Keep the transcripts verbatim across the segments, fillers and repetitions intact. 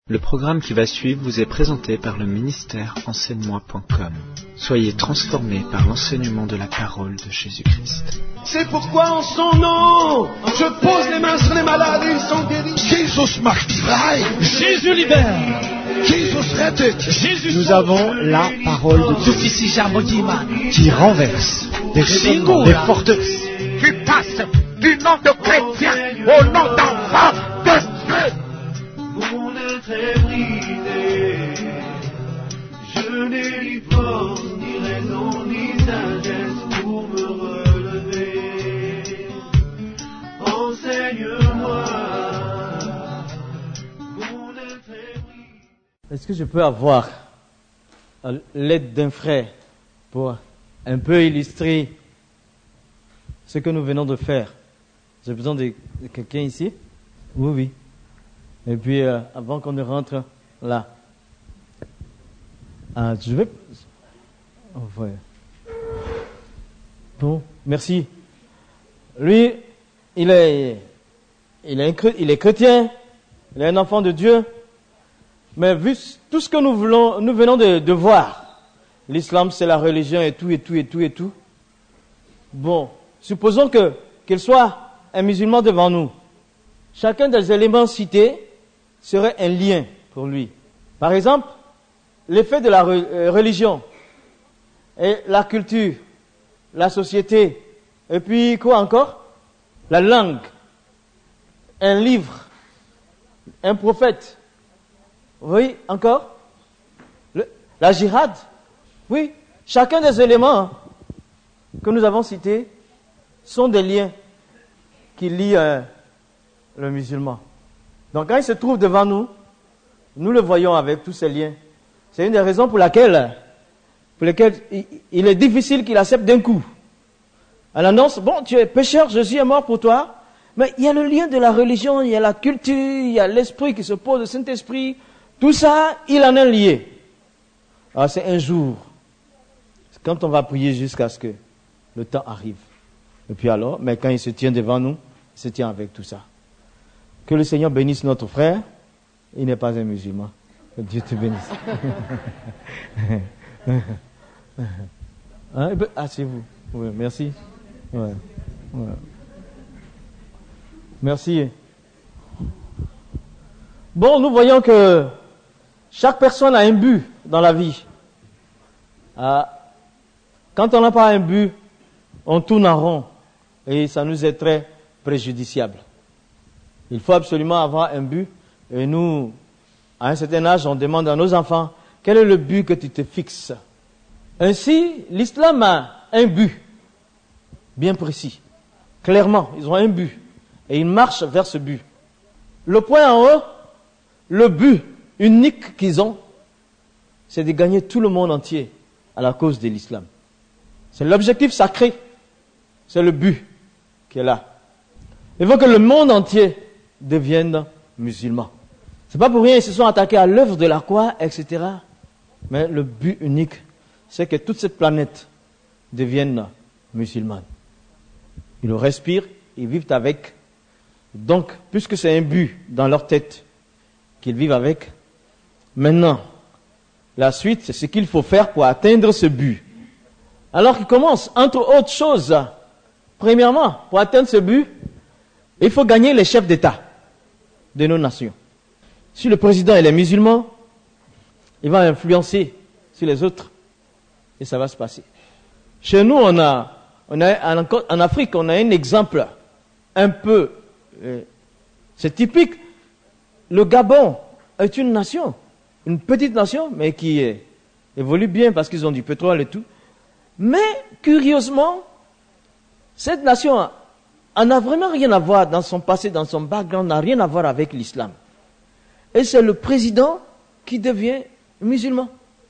Le programme qui va suivre vous est présenté par le ministère enseigne moi point com. Soyez transformés par l'enseignement de la parole de Jésus-Christ. C'est pourquoi en son nom, je pose les mains sur les malades et ils sont guéris. Jesus macht frei. Jésus libère. Jesus rettet. Jésus Nous avons la parole de Dieu qui renverse des raisonnements, des forteresses. Tu passes du nom de chrétien au nom d'enfant de Dieu. Mon être est brisé, je n'ai ni force, ni raison, ni sagesse pour me relever. Enseigne-moi, mon être est brisé. Est-ce que je peux avoir l'aide d'un frère pour un peu illustrer ce que nous venons de faire? J'ai besoin de quelqu'un ici? Oui, oui. Et puis, euh, avant qu'on ne rentre là, ah, je vais... Oh, ouais. Bon, merci. Lui, il est, il est, il est chrétien, il est un enfant de Dieu, mais vu tout ce que nous, voulons, nous venons de, de voir, l'islam c'est la religion et tout, et tout, et tout, et tout. Bon, supposons que, qu'il soit un musulman devant nous. Chacun des éléments cités serait un lien pour lui. Par exemple, l'effet de la re- religion et la culture, la société, et puis quoi encore? La langue, un livre, un prophète. Oui, encore? Le, la jihad. Oui, chacun des éléments que nous avons cités sont des liens qui lient euh, le musulman. Donc quand il se trouve devant nous, nous le voyons avec tous ces liens. C'est une des raisons pour laquelle, pour lesquelles il, il est difficile qu'il accepte d'un coup. Elle annonce, bon, tu es pécheur, Jésus est mort pour toi, mais il y a le lien de la religion, il y a la culture, il y a l'esprit qui se pose, le Saint-Esprit, tout ça, il en est lié. Alors c'est un jour, c'est quand on va prier jusqu'à ce que le temps arrive. Et puis alors, mais quand il se tient devant nous, il se tient avec tout ça. Que le Seigneur bénisse notre frère. Il n'est pas un musulman. Que Dieu te bénisse. Hein? Ah, c'est vous. Oui, merci. Ouais. Ouais. Merci. Bon, nous voyons que chaque personne a un but dans la vie. Ah, quand on n'a pas un but, on tourne en rond. Et ça nous est très préjudiciable. Il faut absolument avoir un but. Et nous, à un certain âge, on demande à nos enfants, quel est le but que tu te fixes? Ainsi, l'islam a un but bien précis. Clairement, ils ont un but. Et ils marchent vers ce but. Le point en haut, le but unique qu'ils ont, c'est de gagner tout le monde entier à la cause de l'islam. C'est l'objectif sacré. C'est le but qui est là. Il faut que le monde entier deviennent musulmans. C'est pas pour rien, ils se sont attaqués à l'œuvre de la croix, et cetera. Mais le but unique, c'est que toute cette planète devienne musulmane. Ils le respirent, ils vivent avec. Donc, puisque c'est un but dans leur tête qu'ils vivent avec, maintenant, la suite, c'est ce qu'il faut faire pour atteindre ce but. Alors qu'ils commencent, entre autres choses, premièrement, pour atteindre ce but, il faut gagner les chefs d'État de nos nations. Si le président est musulman, il va influencer sur les autres et ça va se passer. Chez nous, on a, on a en Afrique, on a un exemple un peu, euh, c'est typique. Le Gabon est une nation, une petite nation, mais qui euh, évolue bien parce qu'ils ont du pétrole et tout. Mais curieusement, cette nation en a vraiment rien à voir dans son passé, dans son background, n'a rien à voir avec l'islam. Et c'est le président qui devient musulman.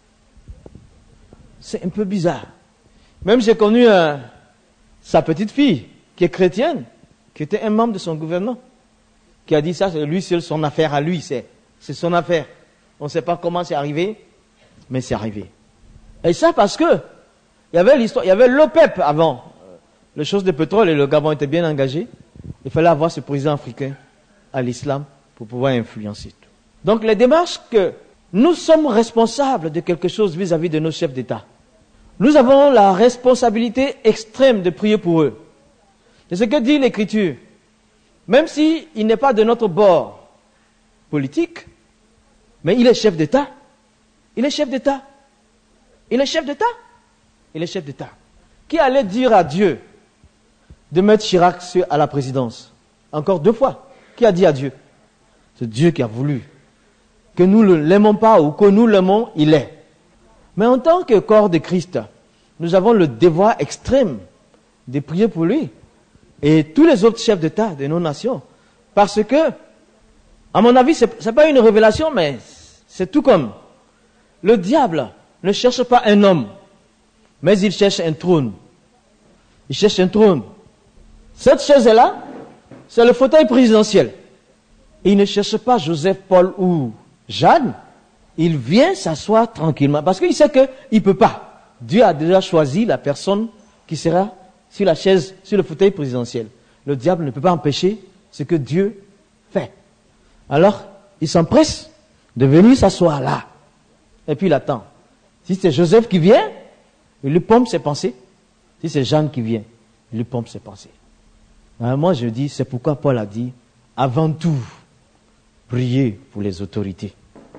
C'est un peu bizarre. Même j'ai connu euh, sa petite fille, qui est chrétienne, qui était un membre de son gouvernement, qui a dit ça, c'est lui, c'est son affaire à lui, c'est, c'est son affaire. On ne sait pas comment c'est arrivé, mais c'est arrivé. Et ça parce que, il y avait l'histoire, il y avait l'OPEP avant. Les choses de pétrole et le Gabon étaient bien engagés. Il fallait avoir ce président africain à l'islam pour pouvoir influencer tout. Donc les démarches que nous sommes responsables de quelque chose vis-à-vis de nos chefs d'État. Nous avons la responsabilité extrême de prier pour eux. C'est ce que dit l'Écriture. Même s'il n'est pas de notre bord politique, mais il est chef d'État. Il est chef d'État. Il est chef d'État. Il est chef d'État. Qui allait dire à Dieu de mettre Chirac à la présidence? Encore deux fois. Qui a dit à Dieu? C'est Dieu qui a voulu. Que nous ne l'aimons pas ou que nous l'aimons, il est. Mais en tant que corps de Christ, nous avons le devoir extrême de prier pour lui et tous les autres chefs d'État de nos nations. Parce que, à mon avis, ce n'est pas une révélation, mais c'est tout comme le diable ne cherche pas un homme, mais il cherche un trône. Il cherche un trône. Cette chaise-là, c'est le fauteuil présidentiel. Et il ne cherche pas Joseph, Paul ou Jeanne. Il vient s'asseoir tranquillement parce qu'il sait qu'il ne peut pas. Dieu a déjà choisi la personne qui sera sur la chaise, sur le fauteuil présidentiel. Le diable ne peut pas empêcher ce que Dieu fait. Alors, il s'empresse de venir s'asseoir là. Et puis il attend. Si c'est Joseph qui vient, il lui pompe ses pensées. Si c'est Jeanne qui vient, il lui pompe ses pensées. Alors moi je dis, c'est pourquoi Paul a dit, avant tout, priez pour les autorités.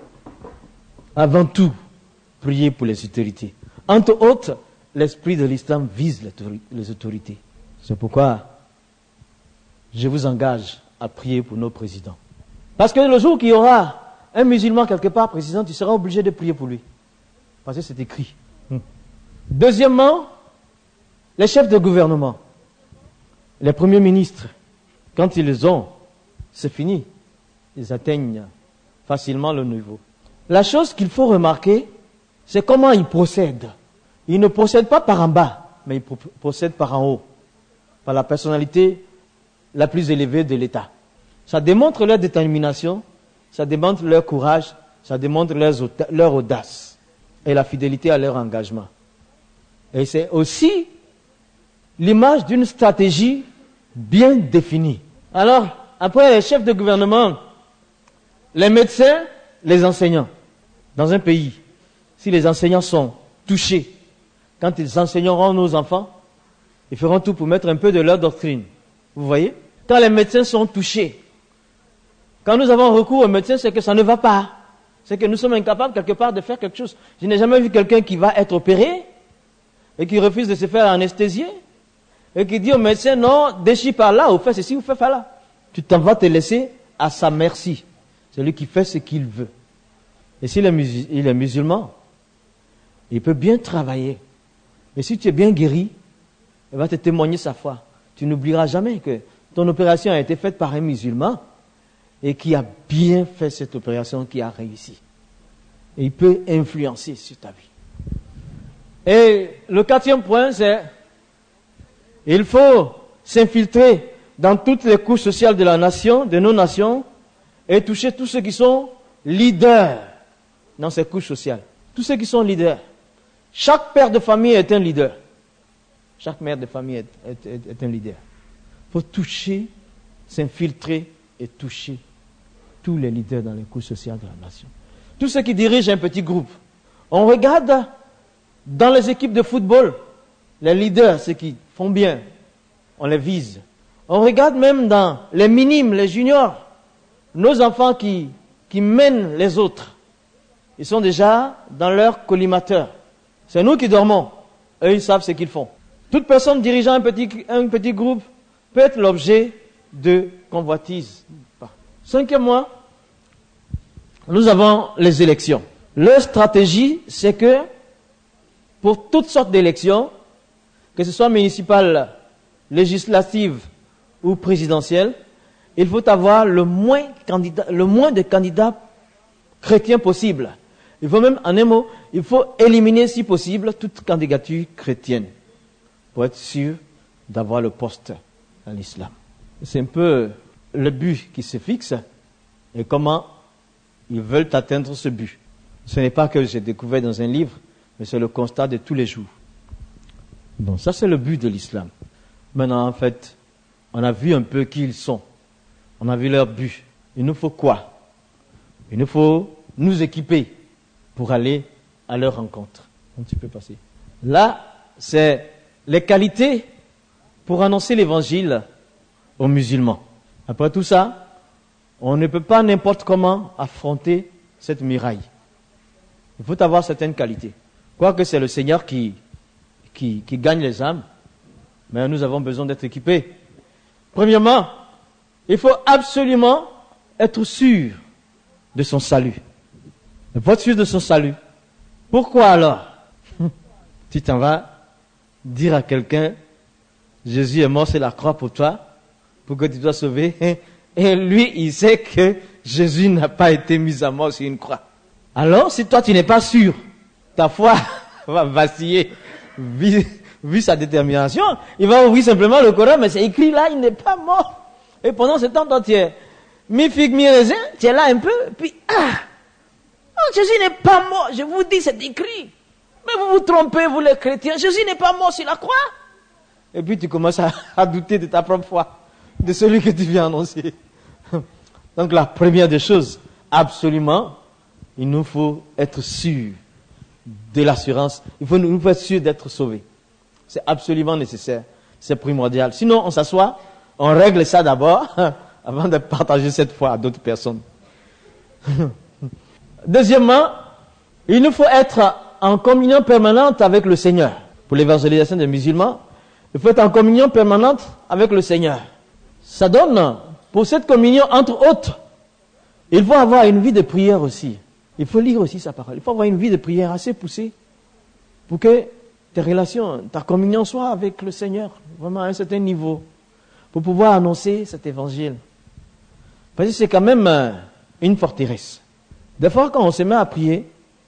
Avant tout, priez pour les autorités. Entre autres, l'esprit de l'islam vise les autorités. C'est pourquoi je vous engage à prier pour nos présidents. Parce que le jour qu'il y aura un musulman quelque part président, tu seras obligé de prier pour lui. Parce que c'est écrit. Hum. Deuxièmement, les chefs de gouvernement, les premiers ministres, quand ils les ont, c'est fini. Ils atteignent facilement le niveau. La chose qu'il faut remarquer, c'est comment ils procèdent. Ils ne procèdent pas par en bas, mais ils procèdent par en haut, par la personnalité la plus élevée de l'État. Ça démontre leur détermination, ça démontre leur courage, ça démontre leur, leur audace et la fidélité à leur engagement. Et c'est aussi l'image d'une stratégie bien définie. Alors, après les chefs de gouvernement, les médecins, les enseignants. Dans un pays, si les enseignants sont touchés, quand ils enseigneront nos enfants, ils feront tout pour mettre un peu de leur doctrine. Vous voyez? Quand les médecins sont touchés, quand nous avons recours aux médecins, c'est que ça ne va pas. C'est que nous sommes incapables quelque part de faire quelque chose. Je n'ai jamais vu quelqu'un qui va être opéré et qui refuse de se faire anesthésier et qui dit au médecin, non, déchire par là ou fais ceci ou fais par là. Tu t'en vas te laisser à sa merci. C'est lui qui fait ce qu'il veut. Et s'il est, musul- il est musulman, il peut bien travailler. Et si tu es bien guéri, il va te témoigner sa foi. Tu n'oublieras jamais que ton opération a été faite par un musulman et qui a bien fait cette opération, qui a réussi. Et il peut influencer sur ta vie. Et le quatrième point, c'est il faut s'infiltrer dans toutes les couches sociales de la nation, de nos nations, et toucher tous ceux qui sont leaders dans ces couches sociales. Tous ceux qui sont leaders. Chaque père de famille est un leader. Chaque mère de famille est, est, est, est un leader. Il faut toucher, s'infiltrer et toucher tous les leaders dans les couches sociales de la nation. Tous ceux qui dirigent un petit groupe. On regarde dans les équipes de football, les leaders, ceux qui font bien, on les vise. On regarde même dans les minimes, les juniors, nos enfants qui, qui mènent les autres. Ils sont déjà dans leur collimateur. C'est nous qui dormons. Eux, ils savent ce qu'ils font. Toute personne dirigeant un petit, un petit groupe peut être l'objet de convoitise. Cinquièmement, nous avons les élections. Leur stratégie, c'est que pour toutes sortes d'élections, que ce soit municipales, législatives ou présidentielles, il faut avoir le moins, candidat, le moins de candidats chrétiens possible. Il faut même, en un mot, il faut éliminer, si possible, toute candidature chrétienne pour être sûr d'avoir le poste à l'islam. C'est un peu le but qui se fixe et comment ils veulent atteindre ce but. Ce n'est pas que j'ai découvert dans un livre, mais c'est le constat de tous les jours. Bon, ça c'est le but de l'islam. Maintenant, en fait, on a vu un peu qui ils sont. On a vu leur but. Il nous faut quoi Il nous faut nous équiper pour aller à leur rencontre. Donc, tu peux passer. Là, c'est les qualités pour annoncer l'évangile aux musulmans. Après tout ça, on ne peut pas n'importe comment affronter cette muraille. Il faut avoir certaines qualités. Quoique c'est le Seigneur qui, qui, qui gagne les âmes, mais nous avons besoin d'être équipés. Premièrement, il faut absolument être sûr de son salut. Il faut être sûr de son salut. Pourquoi alors? Tu t'en vas dire à quelqu'un, Jésus est mort sur la croix pour toi, pour que tu sois sauvé, et lui, il sait que Jésus n'a pas été mis à mort sur une croix. Alors, si toi tu n'es pas sûr, ta foi va vaciller, vu, vu sa détermination, il va ouvrir simplement le Coran, mais c'est écrit là, il n'est pas mort. Et pendant ce temps, toi tu es mi-figue, mi-raisin, tu es là un peu, puis ah, oh, Jésus n'est pas mort, je vous dis, c'est écrit. Mais vous vous trompez, vous les chrétiens, Jésus n'est pas mort sur la croix. Et puis tu commences à, à douter de ta propre foi, de celui que tu viens annoncer. Donc la première des choses, absolument, il nous faut être sûr de l'assurance. Il faut nous faut être sûr d'être sauvés. C'est absolument nécessaire. C'est primordial. Sinon, on s'assoit, on règle ça d'abord, avant de partager cette foi à d'autres personnes. Deuxièmement, il nous faut être en communion permanente avec le Seigneur. Pour l'évangélisation des musulmans, il faut être en communion permanente avec le Seigneur. Ça donne, pour cette communion, entre autres, il faut avoir une vie de prière aussi. Il faut lire aussi sa parole. Il faut avoir une vie de prière assez poussée pour que tes relations, ta communion soit avec le Seigneur, vraiment à un certain niveau, pour pouvoir annoncer cet évangile. Parce que c'est quand même une forteresse. Des fois, quand on se met à prier,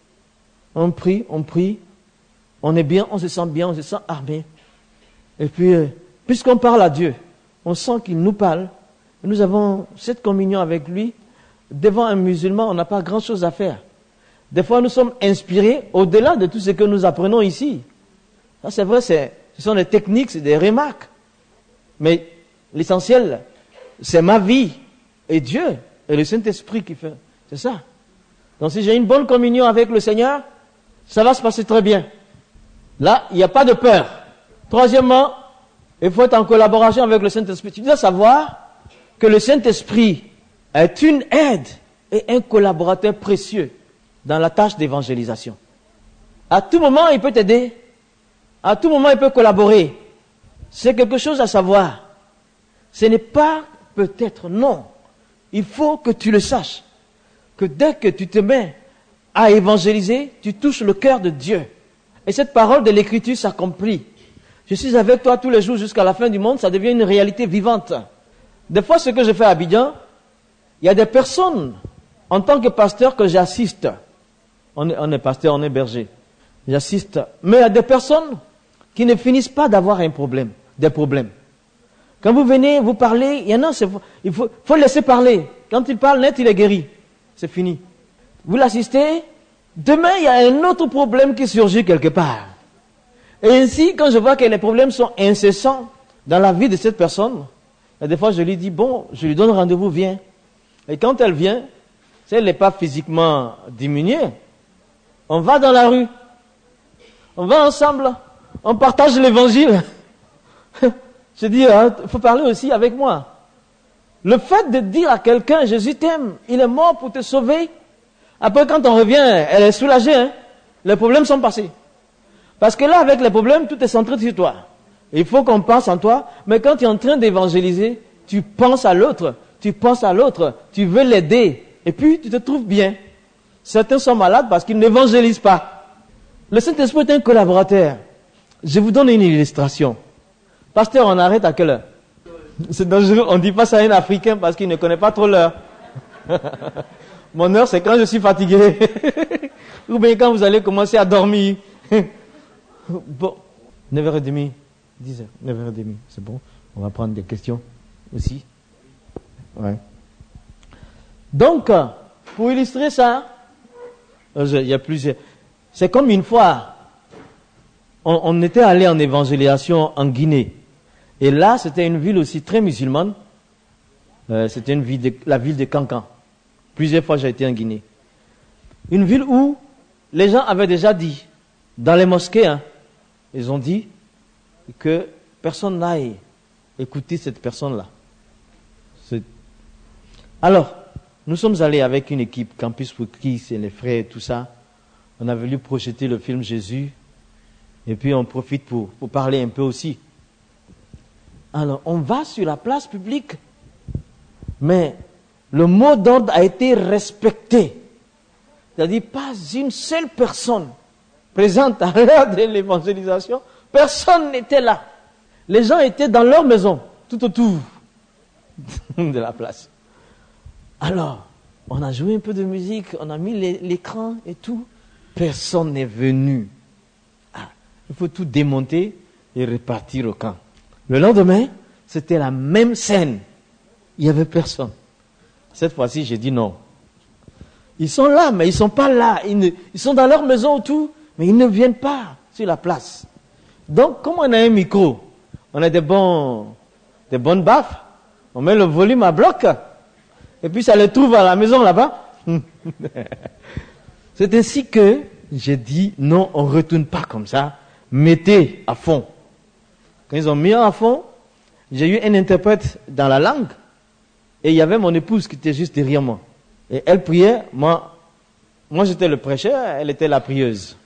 on prie, on prie, on est bien, on se sent bien, on se sent armé. Et puis, euh, puisqu'on parle à Dieu, on sent qu'il nous parle, et nous avons cette communion avec lui. Devant un musulman, on n'a pas grand-chose à faire. Des fois, nous sommes inspirés au-delà de tout ce que nous apprenons ici. Ça, c'est vrai, c'est, ce sont des techniques, c'est des remarques. Mais l'essentiel, c'est ma vie et Dieu et le Saint-Esprit qui fait. C'est ça. Donc, si j'ai une bonne communion avec le Seigneur, ça va se passer très bien. Là, il n'y a pas de peur. Troisièmement, il faut être en collaboration avec le Saint-Esprit. Tu dois savoir que le Saint-Esprit est une aide et un collaborateur précieux dans la tâche d'évangélisation. À tout moment, il peut t'aider. À tout moment, il peut collaborer. C'est quelque chose à savoir. Ce n'est pas peut-être, non. Il faut que tu le saches. Que dès que tu te mets à évangéliser, tu touches le cœur de Dieu. Et cette parole de l'Écriture s'accomplit. Je suis avec toi tous les jours jusqu'à la fin du monde, ça devient une réalité vivante. Des fois, ce que je fais à Abidjan, il y a des personnes, en tant que pasteur, que j'assiste. On est, on est pasteur, on est berger. J'assiste. Mais il y a des personnes qui ne finissent pas d'avoir un problème, des problèmes. Quand vous venez, vous parlez, il y en a, c'est, il faut, faut laisser parler. Quand il parle net, il est guéri. C'est fini. Vous l'assistez, demain, il y a un autre problème qui surgit quelque part. Et ainsi, quand je vois que les problèmes sont incessants dans la vie de cette personne, des fois, je lui dis, bon, je lui donne rendez-vous, viens. Et quand elle vient, si elle n'est pas physiquement diminuée, on va dans la rue. On va ensemble. On partage l'évangile. Je dis, il hein, faut parler aussi avec moi. Le fait de dire à quelqu'un, Jésus t'aime, il est mort pour te sauver. Après, quand on revient, elle est soulagée. Hein? Les problèmes sont passés. Parce que là, avec les problèmes, tout est centré sur toi. Il faut qu'on pense en toi, mais quand tu es en train d'évangéliser, tu penses à l'autre, tu penses à l'autre, tu veux l'aider, et puis tu te trouves bien. Certains sont malades parce qu'ils n'évangélisent pas. Le Saint-Esprit est un collaborateur. Je vous donne une illustration. Pasteur, on arrête à quelle heure? C'est dangereux, on ne dit pas ça à un Africain parce qu'il ne connaît pas trop l'heure. Mon heure, c'est quand je suis fatigué. Ou bien quand vous allez commencer à dormir. Bon, neuf heures trente, dix heures, neuf heures trente, c'est bon. On va prendre des questions aussi. Ouais. Donc, pour illustrer ça, il y a plusieurs. C'est comme une fois, on, on était allé en évangélisation en Guinée. Et là, c'était une ville aussi très musulmane. Euh, c'était une ville de, la ville de Cancan. Plusieurs fois, j'ai été en Guinée. Une ville où les gens avaient déjà dit, dans les mosquées, hein, ils ont dit que personne n'aille écouter cette personne-là. C'est... Alors, nous sommes allés avec une équipe, Campus pour Christ et les frères et tout ça. On a voulu projeter le film Jésus. Et puis on profite pour, pour parler un peu aussi. Alors, on va sur la place publique, mais le mot d'ordre a été respecté. C'est-à-dire, pas une seule personne présente à l'heure de l'évangélisation, personne n'était là. Les gens étaient dans leur maison, tout autour de la place. Alors, on a joué un peu de musique, on a mis les, l'écran et tout. Personne n'est venu. Ah, il faut tout démonter et repartir au camp. Le lendemain, c'était la même scène. Il n'y avait personne. Cette fois-ci, j'ai dit non. Ils sont là, mais ils ne sont pas là. Ils, ne, ils sont dans leur maison autour, mais ils ne viennent pas sur la place. Donc, comme on a un micro, on a des, bons, des bonnes baffes, on met le volume à bloc, et puis ça les trouve à la maison là-bas. C'est ainsi que j'ai dit, non, on ne retourne pas comme ça, mettez à fond. Quand ils ont mis à fond, j'ai eu un interprète dans la langue, et il y avait mon épouse qui était juste derrière moi. Et elle priait, moi, moi j'étais le prêcheur, elle était la prieuse.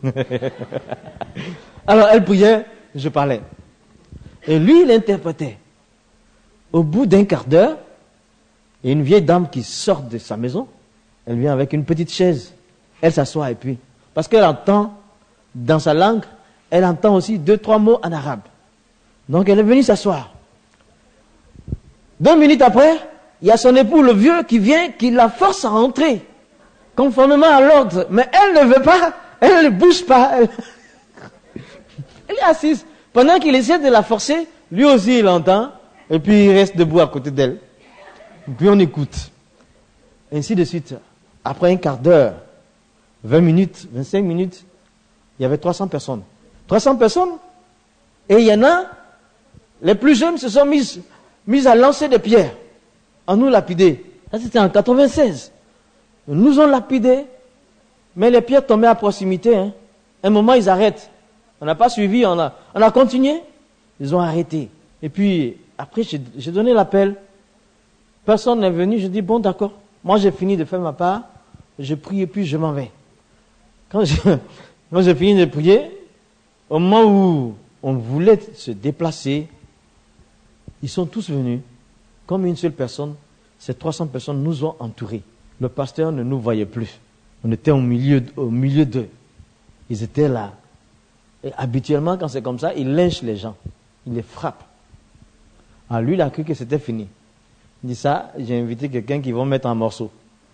Alors elle priait, je parlais. Et lui, il interprétait. Au bout d'un quart d'heure, il y a une vieille dame qui sort de sa maison. Elle vient avec une petite chaise. Elle s'assoit et puis, parce qu'elle entend, dans sa langue, elle entend aussi deux, trois mots en arabe. Donc elle est venue s'asseoir. Deux minutes après, il y a son époux, le vieux, qui vient, qui la force à rentrer, conformément à l'ordre. Mais elle ne veut pas, elle ne bouge pas. Elle, elle est assise. Pendant qu'il essaie de la forcer, lui aussi il entend, et puis il reste debout à côté d'elle. Et puis on écoute. Ainsi de suite. Après un quart d'heure, vingt minutes, vingt-cinq minutes, il y avait trois cents personnes. trois cents personnes, et il y en a, les plus jeunes se sont mis, mis à lancer des pierres, à nous lapider. Ça c'était en quatre-vingt-seize. Ils nous ont lapidés, mais les pierres tombaient à proximité. Hein. Un moment, ils arrêtent. On n'a pas suivi, on a, on a continué. Ils ont arrêté. Et puis, après, j'ai, j'ai donné l'appel. Personne n'est venu. Je dis, bon, d'accord. Moi, j'ai fini de faire ma part. Je prie et puis je m'en vais. Quand, je, quand j'ai fini de prier, au moment où on voulait se déplacer, ils sont tous venus. Comme une seule personne, ces trois cents personnes nous ont entourés. Le pasteur ne nous voyait plus. On était au milieu, au milieu d'eux. Ils étaient là. Et habituellement, quand c'est comme ça, il lynche les gens. Il les frappe. Alors lui, il a cru que c'était fini. Il dit ça, j'ai invité quelqu'un qui va mettre en morceaux.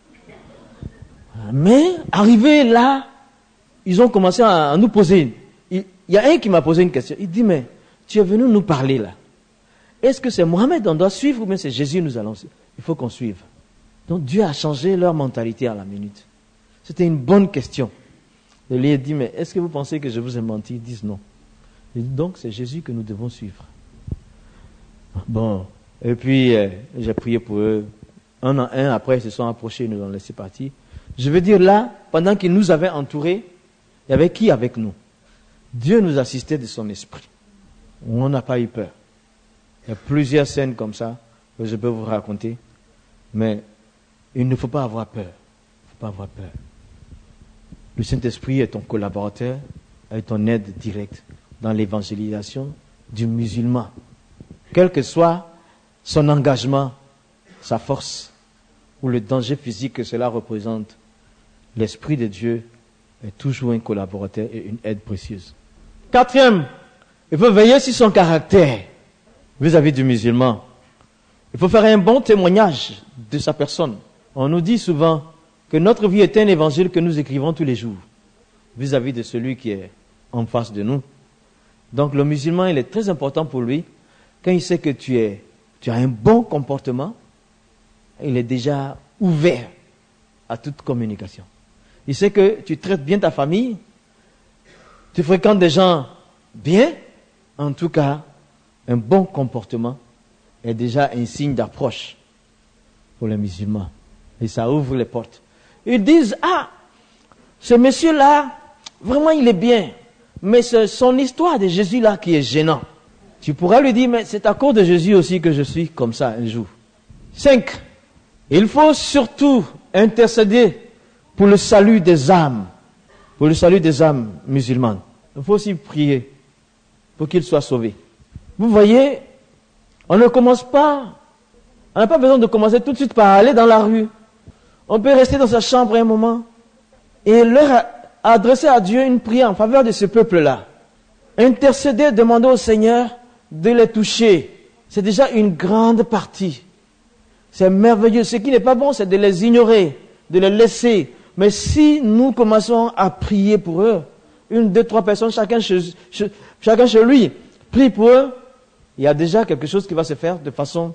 Mais, arrivé là, ils ont commencé à, à nous poser. Il, il y a un qui m'a posé une question. Il dit, mais tu es venu nous parler là. Est-ce que c'est Mohamed on doit suivre ou bien c'est Jésus nous allons suivre? Il faut qu'on suive. Donc Dieu a changé leur mentalité à la minute. C'était une bonne question. Et lui a dit, mais est-ce que vous pensez que je vous ai menti? Ils disent non. Il dit, donc c'est Jésus que nous devons suivre. Bon, et puis euh, j'ai prié pour eux. Un en un, après ils se sont approchés, ils nous ont laissé partir. Je veux dire là, pendant qu'ils nous avaient entourés, il y avait qui avec nous? Dieu nous assistait de son esprit. On n'a pas eu peur. Il y a plusieurs scènes comme ça que je peux vous raconter. Mais il ne faut pas avoir peur. Il ne faut pas avoir peur. Le Saint-Esprit est ton collaborateur, est ton aide directe dans l'évangélisation du musulman. Quel que soit son engagement, sa force ou le danger physique que cela représente, l'Esprit de Dieu est toujours un collaborateur et une aide précieuse. Quatrième, il faut veiller sur son caractère vis-à-vis du musulman. Il faut faire un bon témoignage de sa personne. On nous dit souvent que notre vie est un évangile que nous écrivons tous les jours vis-à-vis de celui qui est en face de nous. Donc le musulman, il est très important pour lui. Quand il sait que tu, es, tu as un bon comportement, il est déjà ouvert à toute communication. Il sait que tu traites bien ta famille, tu fréquentes des gens bien. En tout cas, un bon comportement est déjà un signe d'approche pour les musulmans. Et ça ouvre les portes. Ils disent, ah, ce monsieur-là, vraiment il est bien. Mais c'est son histoire de Jésus-là qui est gênant. Tu pourras lui dire, mais c'est à cause de Jésus aussi que je suis comme ça un jour. Cinq. Il faut surtout intercéder pour le salut des âmes. Pour le salut des âmes musulmanes. Il faut aussi prier pour qu'ils soient sauvés. Vous voyez, on ne commence pas, on n'a pas besoin de commencer tout de suite par aller dans la rue. On peut rester dans sa chambre un moment et leur adresser à Dieu une prière en faveur de ce peuple-là. Intercéder, demander au Seigneur de les toucher. C'est déjà une grande partie. C'est merveilleux. Ce qui n'est pas bon, c'est de les ignorer, de les laisser. Mais si nous commençons à prier pour eux, une, deux, trois personnes, chacun chez, chez, chacun chez lui, prie pour eux, il y a déjà quelque chose qui va se faire de façon...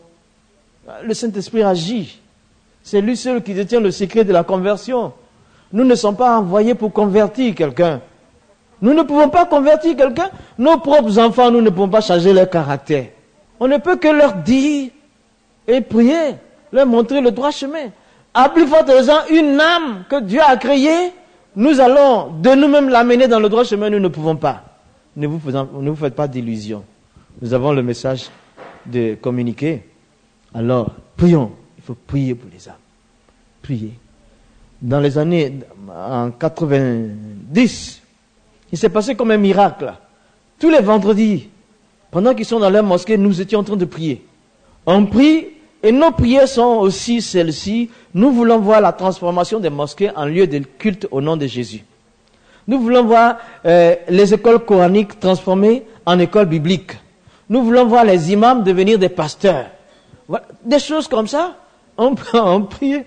Le Saint-Esprit agit. C'est lui seul qui détient le secret de la conversion. Nous ne sommes pas envoyés pour convertir quelqu'un. Nous ne pouvons pas convertir quelqu'un. Nos propres enfants, nous ne pouvons pas changer leur caractère. On ne peut que leur dire et prier, leur montrer le droit chemin. À plus forte raison, une âme que Dieu a créée, nous allons de nous-mêmes l'amener dans le droit chemin, nous ne pouvons pas. Ne vous, faisant, ne vous faites pas d'illusions. Nous avons le message de communiquer. Alors, prions. Il faut prier pour les âmes. Prier. Dans les années, en quatre-vingt-dix, il s'est passé comme un miracle. Tous les vendredis, pendant qu'ils sont dans leur mosquée, nous étions en train de prier. On prie, et nos prières sont aussi celles-ci. Nous voulons voir la transformation des mosquées en lieu de culte au nom de Jésus. Nous voulons voir euh, les écoles coraniques transformées en écoles bibliques. Nous voulons voir les imams devenir des pasteurs. Voilà. Des choses comme ça, on, on prie.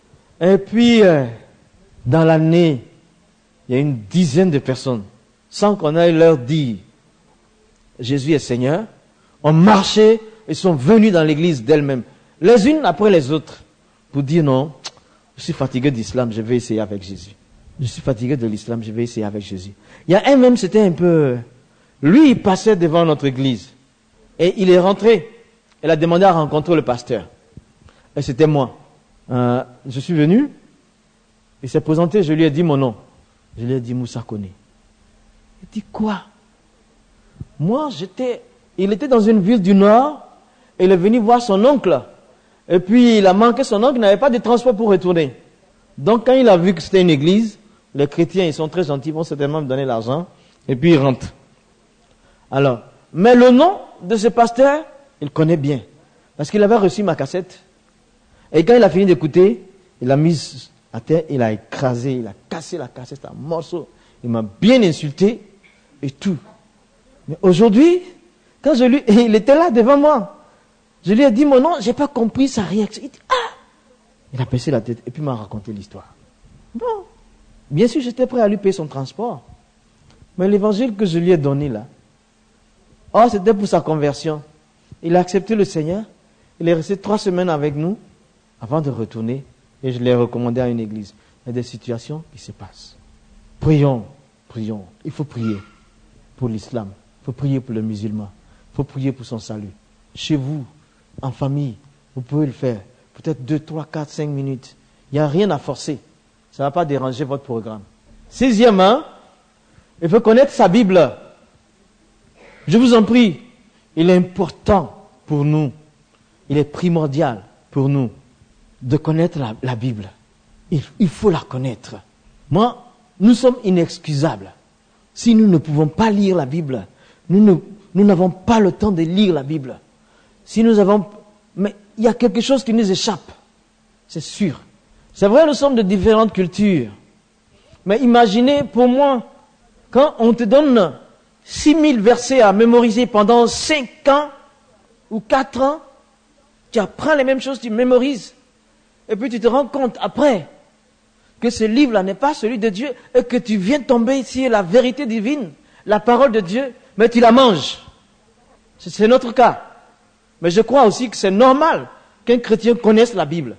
Et puis, euh, dans l'année, il y a une dizaine de personnes, sans qu'on aille leur dire Jésus est Seigneur, ont marché et sont venus dans l'église d'elles-mêmes, les unes après les autres, pour dire non, je suis fatigué d'islam, je vais essayer avec Jésus. Je suis fatigué de l'islam, je vais essayer avec Jésus. Il y a un même, c'était un peu... Lui, il passait devant notre église. Et il est rentré. Il a demandé à rencontrer le pasteur. Et c'était moi. Euh, je suis venu. Il s'est présenté, je lui ai dit mon nom. Je lui ai dit Moussa Koné. Il dit quoi? Moi, j'étais... Il était dans une ville du Nord. Et il est venu voir son oncle. Et puis, il a manqué son oncle. Il n'avait pas de transport pour retourner. Donc, quand il a vu que c'était une église, les chrétiens, ils sont très gentils, ils vont certainement me donner l'argent. Et puis, il rentre. Alors, mais le nom de ce pasteur, il connaît bien. Parce qu'il avait reçu ma cassette. Et quand il a fini d'écouter, il l'a mise à terre, il a écrasé, il a cassé la cassette en morceaux. Il m'a bien insulté et tout. Mais aujourd'hui, quand je lui, il était là devant moi. Je lui ai dit mon nom, j'ai pas compris sa réaction. Il dit, ah! Il a baissé la tête et puis m'a raconté l'histoire. Bon. Bien sûr, j'étais prêt à lui payer son transport. Mais l'évangile que je lui ai donné là, oh, c'était pour sa conversion. Il a accepté le Seigneur. Il est resté trois semaines avec nous avant de retourner. Et je l'ai recommandé à une église. Il y a des situations qui se passent. Prions, prions. Il faut prier pour l'islam. Il faut prier pour le musulman. Il faut prier pour son salut. Chez vous, en famille, vous pouvez le faire. Peut-être deux, trois, quatre, cinq minutes. Il n'y a rien à forcer. Ça ne va pas déranger votre programme. Sixièmement, il faut connaître sa Bible. Je vous en prie, il est important pour nous, il est primordial pour nous de connaître la, la Bible. Il, il faut la connaître. Moi, nous sommes inexcusables. Si nous ne pouvons pas lire la Bible, nous ne, nous n'avons pas le temps de lire la Bible. Si nous avons, mais il y a quelque chose qui nous échappe. C'est sûr. C'est vrai, nous sommes de différentes cultures. Mais imaginez, pour moi, quand on te donne six mille versets à mémoriser pendant cinq ans ou quatre ans, tu apprends les mêmes choses, tu mémorises. Et puis tu te rends compte après que ce livre-là n'est pas celui de Dieu et que tu viens tomber sur la vérité divine, la parole de Dieu, mais tu la manges. C'est notre cas. Mais je crois aussi que c'est normal qu'un chrétien connaisse la Bible.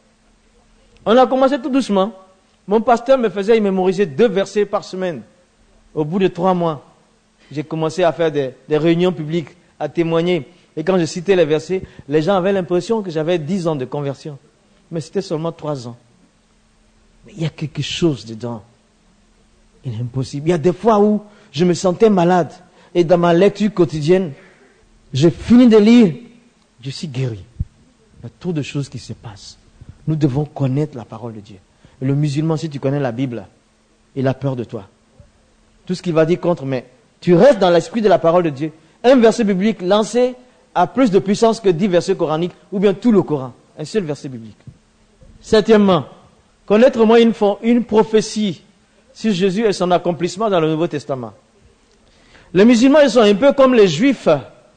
On a commencé tout doucement. Mon pasteur me faisait mémoriser deux versets par semaine. Au bout de trois mois, j'ai commencé à faire des, des réunions publiques, à témoigner. Et quand je citais les versets, les gens avaient l'impression que j'avais dix ans de conversion. Mais c'était seulement trois ans. Mais il y a quelque chose dedans. Il est impossible. Il y a des fois où je me sentais malade. Et dans ma lecture quotidienne, j'ai fini de lire. Je suis guéri. Il y a trop de choses qui se passent. Nous devons connaître la parole de Dieu. Et le musulman, si tu connais la Bible, il a peur de toi. Tout ce qu'il va dire contre, mais tu restes dans l'esprit de la parole de Dieu. Un verset biblique lancé a plus de puissance que dix versets coraniques, ou bien tout le Coran. Un seul verset biblique. Septièmement, connaître au moins une, une prophétie sur Jésus et son accomplissement dans le Nouveau Testament. Les musulmans, ils sont un peu comme les juifs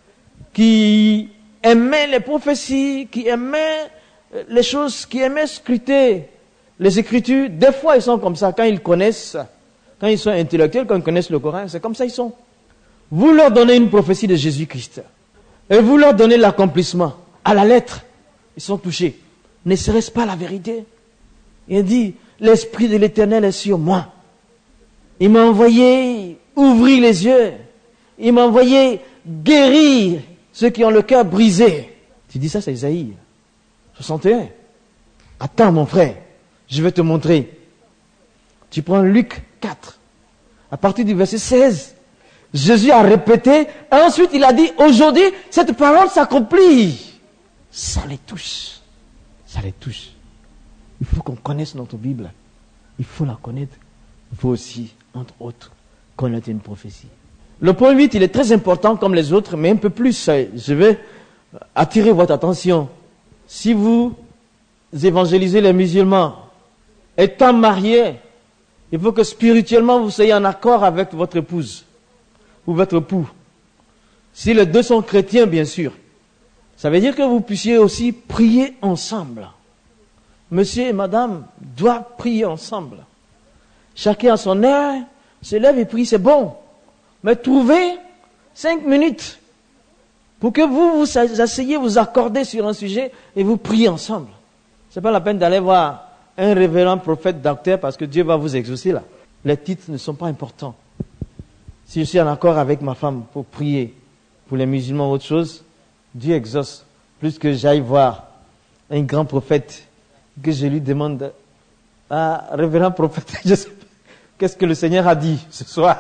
qui aimaient les prophéties, qui aimaient les choses, qui aimaient scruter les Écritures. Des fois, ils sont comme ça quand ils connaissent, quand ils sont intellectuels, quand ils connaissent le Coran, c'est comme ça ils sont. Vous leur donnez une prophétie de Jésus-Christ et vous leur donnez l'accomplissement à la lettre. Ils sont touchés. Ne serait-ce pas la vérité? Il dit, l'Esprit de l'Éternel est sur moi. Il m'a envoyé ouvrir les yeux. Il m'a envoyé guérir ceux qui ont le cœur brisé. Tu dis ça, c'est Isaïe soixante et un. Attends mon frère, je vais te montrer. Tu prends Luc quatre. À partir du verset seize, Jésus a répété, et ensuite il a dit, aujourd'hui, cette parole s'accomplit. Ça les touche. Ça les touche. Il faut qu'on connaisse notre Bible. Il faut la connaître. Il faut aussi, entre autres, connaître une prophétie. Le point huit, il est très important comme les autres, mais un peu plus. Je vais attirer votre attention. Si vous évangélisez les musulmans, étant mariés, il faut que spirituellement vous soyez en accord avec votre épouse ou votre époux. Si les deux sont chrétiens, bien sûr. Ça veut dire que vous puissiez aussi prier ensemble. Monsieur et madame doivent prier ensemble. Chacun à son heure, se lève et prie, c'est bon. Mais trouvez cinq minutes pour que vous vous asseyez, vous accordez sur un sujet et vous priez ensemble. C'est pas la peine d'aller voir un révérend prophète docteur parce que Dieu va vous exaucer là. Les titres ne sont pas importants. Si je suis en accord avec ma femme pour prier pour les musulmans ou autre chose, Dieu exauce. Plus que j'aille voir un grand prophète que je lui demande, ah, révérend prophète, je sais pas, qu'est-ce que le Seigneur a dit ce soir?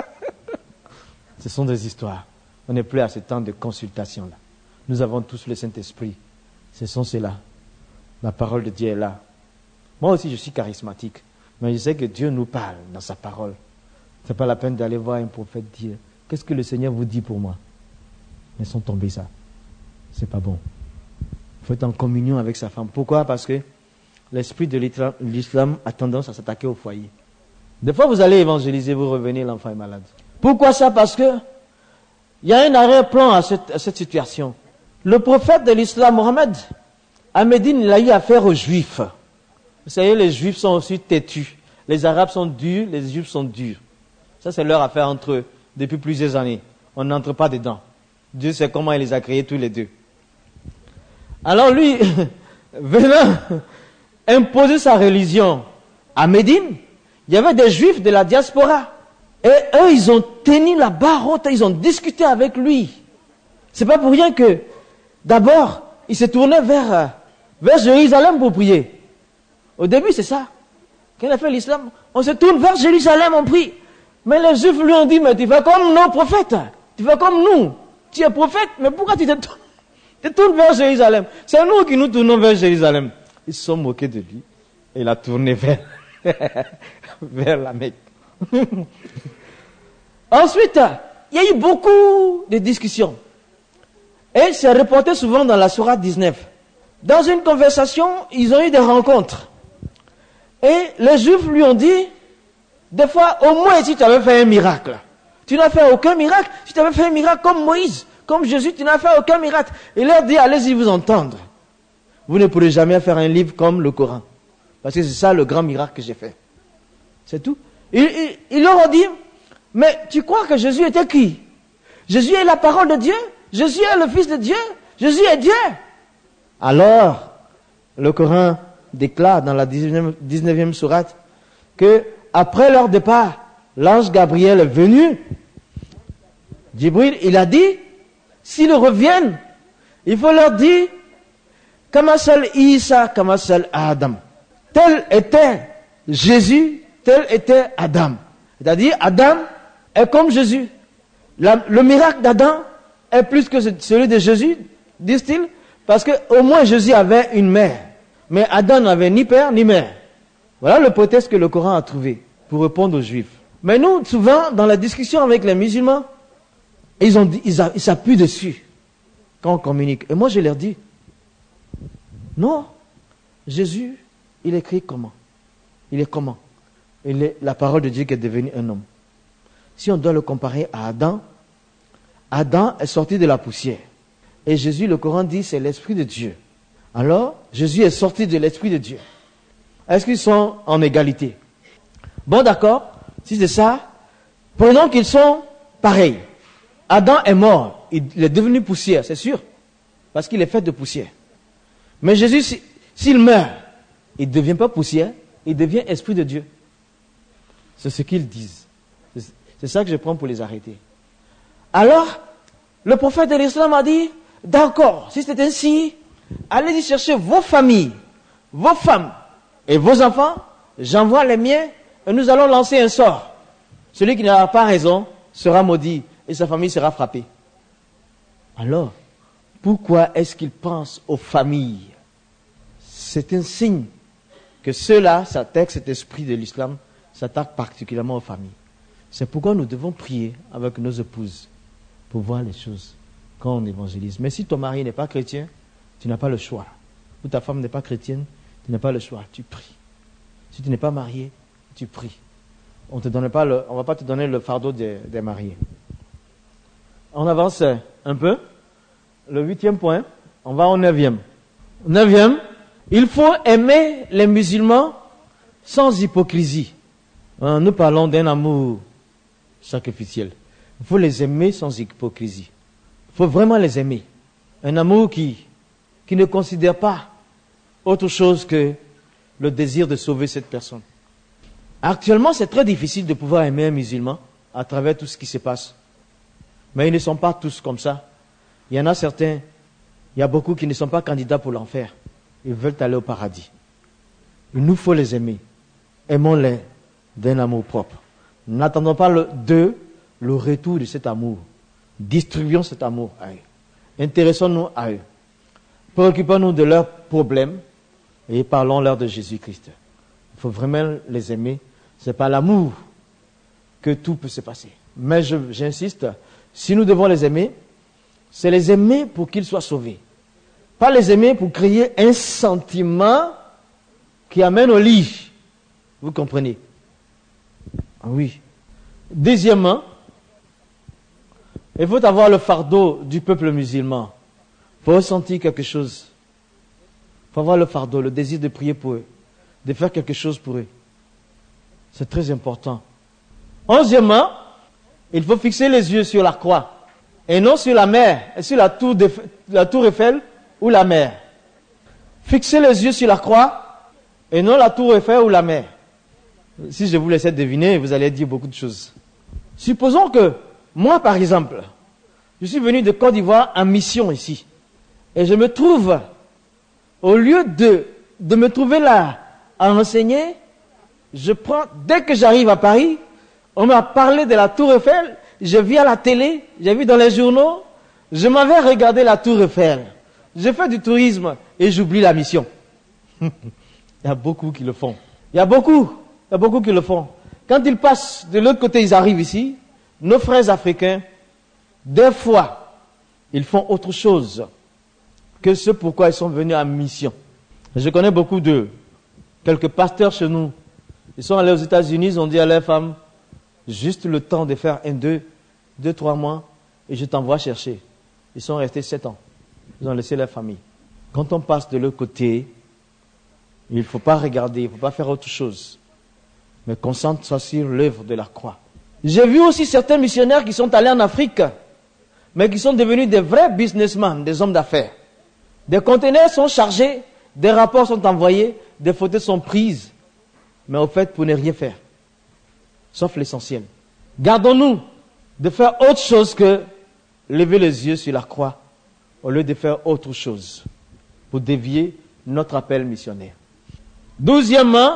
Ce sont des histoires. On n'est plus à ce temps de consultation là. Nous avons tous le Saint-Esprit. Ce sont ceux-là. La parole de Dieu est là. Moi aussi je suis charismatique. Mais je sais que Dieu nous parle dans sa parole. C'est pas la peine d'aller voir un prophète dire, qu'est-ce que le Seigneur vous dit pour moi? Laissons tomber ça. C'est pas bon. Il faut être en communion avec sa femme. Pourquoi? Parce que l'esprit de l'islam a tendance à s'attaquer au foyer. Des fois, vous allez évangéliser, vous revenez, l'enfant est malade. Pourquoi ça? Parce que il y a un arrière-plan à cette, à cette situation. Le prophète de l'islam, Mohammed, à Médine, il a eu affaire aux Juifs. Vous savez, les Juifs sont aussi têtus. Les Arabes sont durs, les Juifs sont durs. Ça, c'est leur affaire entre eux depuis plusieurs années. On n'entre pas dedans. Dieu sait comment il les a créés tous les deux. Alors lui, venant imposer sa religion à Médine, il y avait des Juifs de la diaspora. Et eux, ils ont tenu la barre haute, ils ont discuté avec lui. C'est pas pour rien que, d'abord, il s'est tourné vers, vers Jérusalem pour prier. Au début, c'est ça. Quand il a fait l'islam, on se tourne vers Jérusalem, on prie. Mais les Juifs lui ont dit, mais tu fais comme nos prophètes. Tu fais comme nous. Tu es prophète, mais pourquoi tu te tournes, te tournes vers Jérusalem? C'est nous qui nous tournons vers Jérusalem. Ils se sont moqués de lui. Et il a tourné vers, vers la Mecque. Ensuite, il y a eu beaucoup de discussions. Et c'est reporté souvent dans la sourate dix-neuf. Dans une conversation, ils ont eu des rencontres. Et les Juifs lui ont dit, des fois, au moins si tu avais fait un miracle. Tu n'as fait aucun miracle. Si tu avais fait un miracle comme Moïse, comme Jésus, tu n'as fait aucun miracle. Il leur dit, allez-y vous entendre. Vous ne pourrez jamais faire un livre comme le Coran. Parce que c'est ça le grand miracle que j'ai fait. C'est tout. Ils, ils, ils leur ont dit, mais tu crois que Jésus était qui? Jésus est la parole de Dieu? Jésus est le Fils de Dieu? Jésus est Dieu? Alors, le Coran déclare dans la dix-neuvième sourate que après leur départ, l'ange Gabriel est venu. Djibril, il a dit, s'ils reviennent, il faut leur dire Kamasal Isa, Kamasal Adam. Tel était Jésus, tel était Adam. C'est-à-dire, Adam est comme Jésus. La, le miracle d'Adam est plus que celui de Jésus, disent-ils, parce que au moins Jésus avait une mère. Mais Adam n'avait ni père ni mère. Voilà le prétexte que le Coran a trouvé pour répondre aux Juifs. Mais nous, souvent, dans la discussion avec les musulmans, ils, ont dit, ils, a, ils s'appuient dessus quand on communique. Et moi, je leur dis, non, Jésus, il est écrit comment? Il est comment? Il est la parole de Dieu qui est devenue un homme. Si on doit le comparer à Adam, Adam est sorti de la poussière. Et Jésus, le Coran dit, c'est l'Esprit de Dieu. Alors, Jésus est sorti de l'Esprit de Dieu. Est-ce qu'ils sont en égalité? Bon, d'accord. Si c'est ça, prenons qu'ils sont pareils. Adam est mort. Il est devenu poussière, c'est sûr. Parce qu'il est fait de poussière. Mais Jésus, s'il meurt, il ne devient pas poussière, il devient Esprit de Dieu. C'est ce qu'ils disent. C'est ça que je prends pour les arrêter. Alors, le prophète de l'Islam a dit, d'accord, si c'est ainsi, allez-y chercher vos familles, vos femmes et vos enfants, j'envoie les miens et nous allons lancer un sort. Celui qui n'aura pas raison sera maudit et sa famille sera frappée. Alors, pourquoi est-ce qu'ils pensent aux familles? C'est un signe que ceux-là s'attaquent, cet esprit de l'islam s'attaque particulièrement aux familles. C'est pourquoi nous devons prier avec nos épouses pour voir les choses quand on évangélise. Mais si ton mari n'est pas chrétien, tu n'as pas le choix. Ou ta femme n'est pas chrétienne, tu n'as pas le choix, tu pries. Si tu n'es pas marié, tu pries. On ne va pas te donner le fardeau des, des mariés. On avance un peu. Le huitième point, on va au neuvième. Neuvième, il faut aimer les musulmans sans hypocrisie. Nous parlons d'un amour sacrificiel. Il faut les aimer sans hypocrisie. Il faut vraiment les aimer. Un amour qui, qui ne considère pas autre chose que le désir de sauver cette personne. Actuellement, c'est très difficile de pouvoir aimer un musulman à travers tout ce qui se passe. Mais ils ne sont pas tous comme ça. Il y en a certains, il y a beaucoup qui ne sont pas candidats pour l'enfer. Ils veulent aller au paradis. Il nous faut les aimer. Aimons-les d'un amour propre. N'attendons pas le, de le retour de cet amour. Distribuons cet amour à eux. Intéressons-nous à eux. Préoccupons-nous de leurs problèmes et parlons-leur de Jésus-Christ. Il faut vraiment les aimer. C'est par l'amour que tout peut se passer. Mais je, j'insiste, si nous devons les aimer, c'est les aimer pour qu'ils soient sauvés. Pas les aimer pour créer un sentiment qui amène au lit. Vous comprenez? Ah oui. Deuxièmement, il faut avoir le fardeau du peuple musulman. Il faut ressentir quelque chose. Il faut avoir le fardeau, le désir de prier pour eux, de faire quelque chose pour eux. C'est très important. Onzièmement, il faut fixer les yeux sur la croix et non sur la mer, et sur la tour, de, la tour Eiffel ou la mer. Fixez les yeux sur la croix et non la tour Eiffel ou la mer. Si je vous laissais deviner, vous allez dire beaucoup de choses. Supposons que moi, par exemple, je suis venu de Côte d'Ivoire en mission ici. Et je me trouve, au lieu de, de me trouver là à enseigner, je prends, dès que j'arrive à Paris, on m'a parlé de la tour Eiffel, je vis à la télé, j'ai vu dans les journaux, je m'avais regardé la tour Eiffel. Je fais du tourisme et j'oublie la mission. Il y a beaucoup qui le font. Il y a beaucoup, il y a beaucoup qui le font. Quand ils passent de l'autre côté, ils arrivent ici, nos frères africains, des fois, ils font autre chose que ce pourquoi ils sont venus en mission. Je connais beaucoup de quelques pasteurs chez nous. Ils sont allés aux États-Unis, ils ont dit à leurs femmes, juste le temps de faire un, deux, deux, trois mois, et je t'envoie chercher. Ils sont restés sept ans. Ils ont laissé leur famille. Quand on passe de l'autre côté, il ne faut pas regarder, il ne faut pas faire autre chose, mais concentre-toi sur l'œuvre de la croix. J'ai vu aussi certains missionnaires qui sont allés en Afrique, mais qui sont devenus des vrais businessmen, des hommes d'affaires. Des conteneurs sont chargés, des rapports sont envoyés, des photos sont prises, mais au fait, pour ne rien faire, sauf l'essentiel. Gardons-nous de faire autre chose que lever les yeux sur la croix, au lieu de faire autre chose. pour dévier notre appel missionnaire. Douzièmement,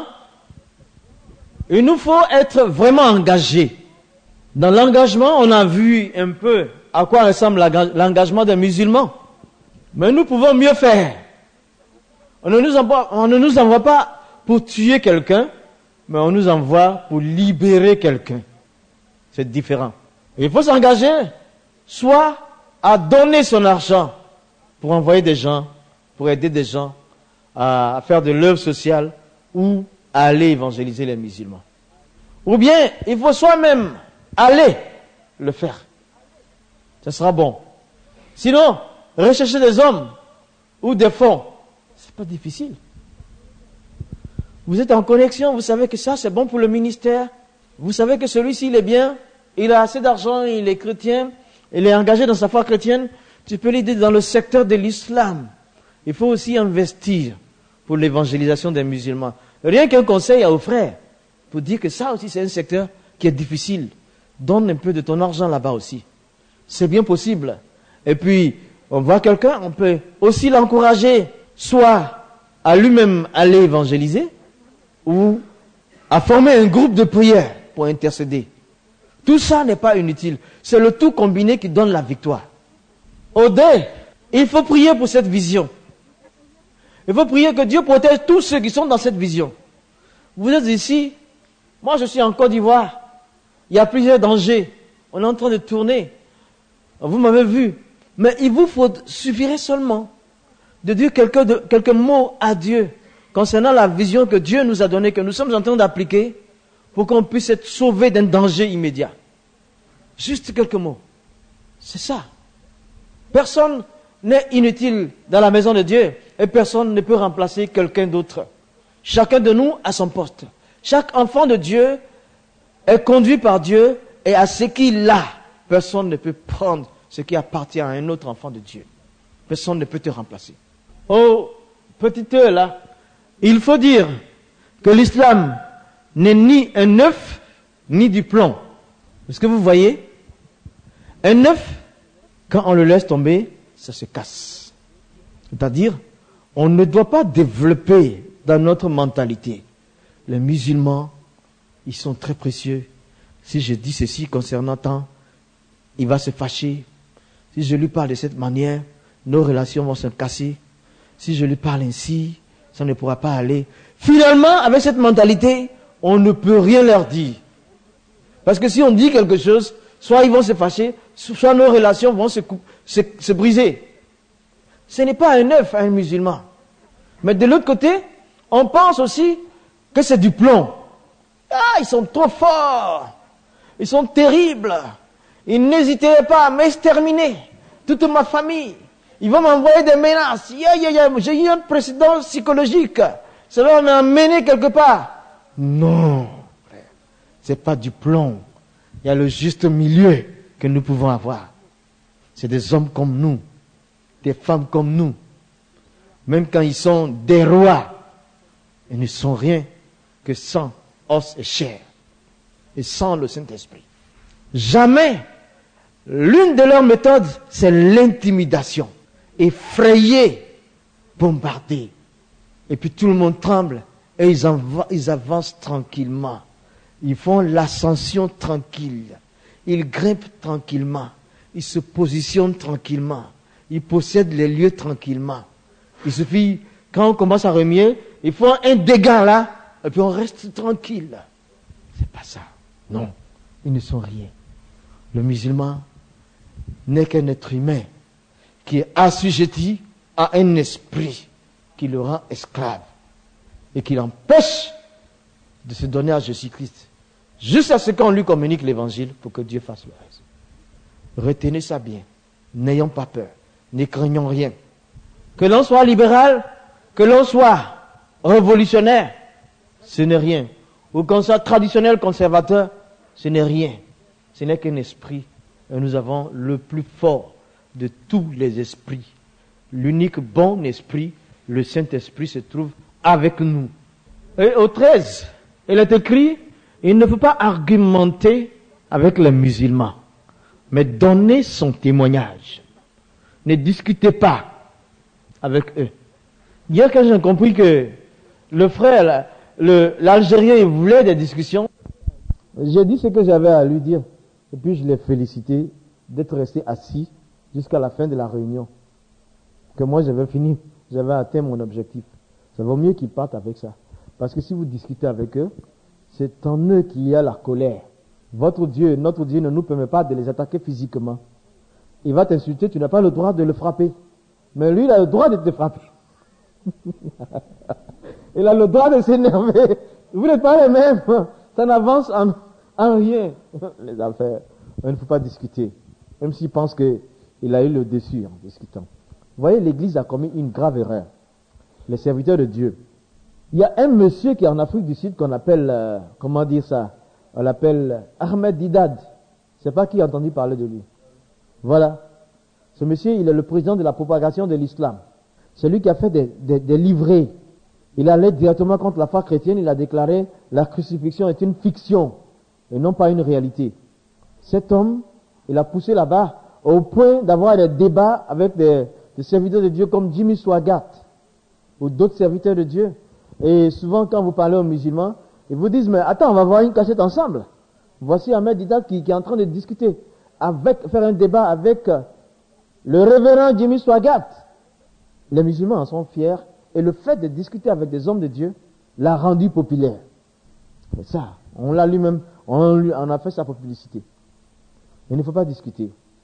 il nous faut être vraiment engagés. Dans l'engagement, on a vu un peu à quoi ressemble l'engagement des musulmans. Mais nous pouvons mieux faire. On ne nous envoie, on ne nous envoie pas pour tuer quelqu'un, mais on nous envoie pour libérer quelqu'un. C'est différent. Il faut s'engager, soit à donner son argent pour envoyer des gens, pour aider des gens à faire de l'œuvre sociale ou à aller évangéliser les musulmans. Ou bien, il faut soi-même aller le faire. Ce sera bon. Sinon, rechercher des hommes ou des fonds, c'est pas difficile. Vous êtes en connexion, vous savez que ça c'est bon pour le ministère. Vous savez que celui-ci il est bien, il a assez d'argent, il est chrétien, il est engagé dans sa foi chrétienne. Tu peux l'aider dans le secteur de l'islam. Il faut aussi investir pour l'évangélisation des musulmans. Rien qu'un conseil aux frères pour dire que ça aussi c'est un secteur qui est difficile. Donne un peu de ton argent là-bas aussi. C'est bien possible. Et puis, on voit quelqu'un, on peut aussi l'encourager, soit à lui-même aller évangéliser, ou à former un groupe de prière pour intercéder. Tout ça n'est pas inutile. C'est le tout combiné qui donne la victoire. Au dé, il faut prier pour cette vision. Il faut prier que Dieu protège tous ceux qui sont dans cette vision. Vous êtes ici, moi je suis en Côte d'Ivoire. Il y a plusieurs dangers. On est en train de tourner. Vous m'avez vu. Mais il vous faut, suffirait seulement de dire quelques, de, quelques mots à Dieu concernant la vision que Dieu nous a donnée, que nous sommes en train d'appliquer pour qu'on puisse être sauvé d'un danger immédiat. Juste quelques mots. C'est ça. Personne n'est inutile dans la maison de Dieu et personne ne peut remplacer quelqu'un d'autre. Chacun de nous a son poste. Chaque enfant de Dieu est conduit par Dieu et à ce qu'il a, personne ne peut prendre ce qui appartient à un autre enfant de Dieu. Personne ne peut te remplacer. Oh, petite heure là, il faut dire que l'islam n'est ni un œuf, ni du plomb. Est-ce que vous voyez? Un œuf, quand on le laisse tomber, ça se casse. C'est-à-dire, on ne doit pas développer dans notre mentalité. Les musulmans, ils sont très précieux. Si je dis ceci concernant tant, il va se fâcher. Si je lui parle de cette manière, nos relations vont se casser. Si je lui parle ainsi, ça ne pourra pas aller. Finalement, avec cette mentalité, on ne peut rien leur dire. Parce que si on dit quelque chose, soit ils vont se fâcher, soit nos relations vont se, se, se briser. Ce n'est pas un œuf à un musulman. Mais de l'autre côté, on pense aussi que c'est du plomb. Ah, ils sont trop forts. Ils sont terribles. Ils n'hésiteraient pas à m'exterminer. Toute ma famille. Ils vont m'envoyer des menaces. Yeah, yeah, yeah. J'ai eu un précédent psychologique. Cela m'a amené quelque part. Non. C'est pas du plomb. Il y a le juste milieu que nous pouvons avoir. C'est des hommes comme nous. Des femmes comme nous. Même quand ils sont des rois, ils ne sont rien que sans os et chair. Et sans le Saint-Esprit. Jamais. L'une de leurs méthodes, c'est l'intimidation. Effrayer, bombarder. Et puis tout le monde tremble. Et ils, env- ils avancent tranquillement. Ils font l'ascension tranquille. Ils grimpent tranquillement. Ils se positionnent tranquillement. Ils possèdent les lieux tranquillement. Il suffit, quand on commence à remuer, ils font un dégât là, et puis on reste tranquille. C'est pas ça. Non, ils ne sont rien. Le musulman n'est qu'un être humain qui est assujetti à un esprit qui le rend esclave et qui l'empêche de se donner à Jésus-Christ jusqu'à ce qu'on lui communique l'évangile pour que Dieu fasse le reste. Retenez ça bien. N'ayons pas peur. Ne craignons rien. Que l'on soit libéral, que l'on soit révolutionnaire, ce n'est rien. Ou qu'on soit traditionnel, conservateur, ce n'est rien. Ce n'est qu'un esprit. Et nous avons le plus fort de tous les esprits. L'unique bon esprit, le Saint-Esprit, se trouve avec nous. Et au treize, il est écrit, il ne faut pas argumenter avec les musulmans, mais donner son témoignage. Ne discutez pas avec eux. Hier, quand j'ai compris que le frère, le, l'Algérien, il voulait des discussions, j'ai dit ce que j'avais à lui dire. Et puis je l'ai félicité d'être resté assis jusqu'à la fin de la réunion. Que moi j'avais fini, j'avais atteint mon objectif. Ça vaut mieux qu'ils partent avec ça. Parce que si vous discutez avec eux, c'est en eux qu'il y a la colère. Votre Dieu, notre Dieu ne nous permet pas de les attaquer physiquement. Il va t'insulter, tu n'as pas le droit de le frapper. Mais lui, il a le droit de te frapper. Il a le droit de s'énerver. Vous n'êtes pas les mêmes. Ça n'avance en, en rien. Les affaires, il ne faut pas discuter. Même s'il pense qu'il a eu le dessus en discutant. Vous voyez, l'Église a commis une grave erreur. Les serviteurs de Dieu. Il y a un monsieur qui est en Afrique du Sud qu'on appelle, euh, comment dire ça, on l'appelle Ahmed Didad. Je ne sais pas qui a entendu parler de lui. Voilà. Ce monsieur, il est le président de la propagation de l'islam. C'est lui qui a fait des, des, des livrets. Il allait directement contre la foi chrétienne. Il a déclaré la crucifixion est une fiction et non pas une réalité. Cet homme, il a poussé là-bas au point d'avoir des débats avec des, des serviteurs de Dieu comme Jimmy Swaggart ou d'autres serviteurs de Dieu. Et souvent, quand vous parlez aux musulmans, ils vous disent, mais attends, on va voir une cachette ensemble. Voici Ahmed Didad qui, qui est en train de discuter, avec, faire un débat avec le révérend Jimmy Swaggart. Les musulmans en sont fiers, et le fait de discuter avec des hommes de Dieu l'a rendu populaire. Et ça, on l'a lui-même, on, lui, on a fait sa publicité. Il ne faut pas discuter.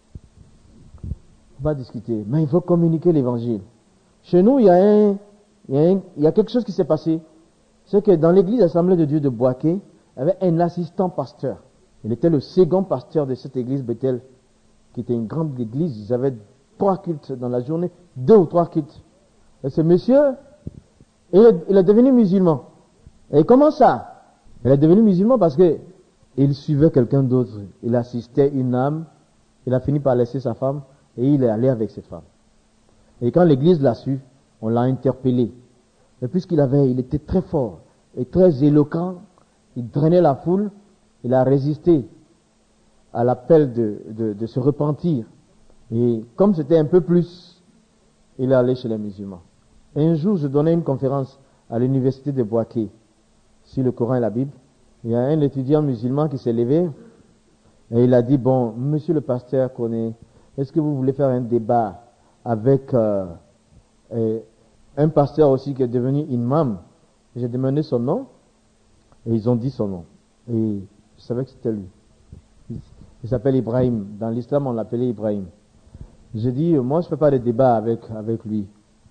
Il ne faut pas discuter, mais il faut communiquer l'évangile. Chez nous, il y a un, il y a, un, il y a quelque chose qui s'est passé. C'est que dans l'église Assemblée de Dieu de Boaké, il y avait un assistant pasteur. Il était le second pasteur de cette église Bethel, qui était une grande église. Ils avaient trois cultes dans la journée, deux ou trois cultes. Et ce monsieur, il est, il est devenu musulman. Et comment ça? Il est devenu musulman parce que il suivait quelqu'un d'autre. Il assistait une âme. Il a fini par laisser sa femme et il est allé avec cette femme. Et quand l'église l'a su, on l'a interpellé. Et puisqu'il avait, il était très fort et très éloquent, il drainait la foule, il a résisté à l'appel de, de, de se repentir. Et comme c'était un peu plus, il est allé chez les musulmans. Et un jour, je donnais une conférence à l'université de Boaké sur le Coran et la Bible. Il y a un étudiant musulman qui s'est levé et il a dit, bon, monsieur le pasteur connaît, est-ce que vous voulez faire un débat avec euh, euh, un pasteur aussi qui est devenu imam? J'ai demandé son nom et ils ont dit son nom. Et je savais que c'était lui. Il s'appelle Ibrahim. Dans l'islam, on l'appelait Ibrahim. J'ai dit, moi je ne fais pas de débat avec, avec lui.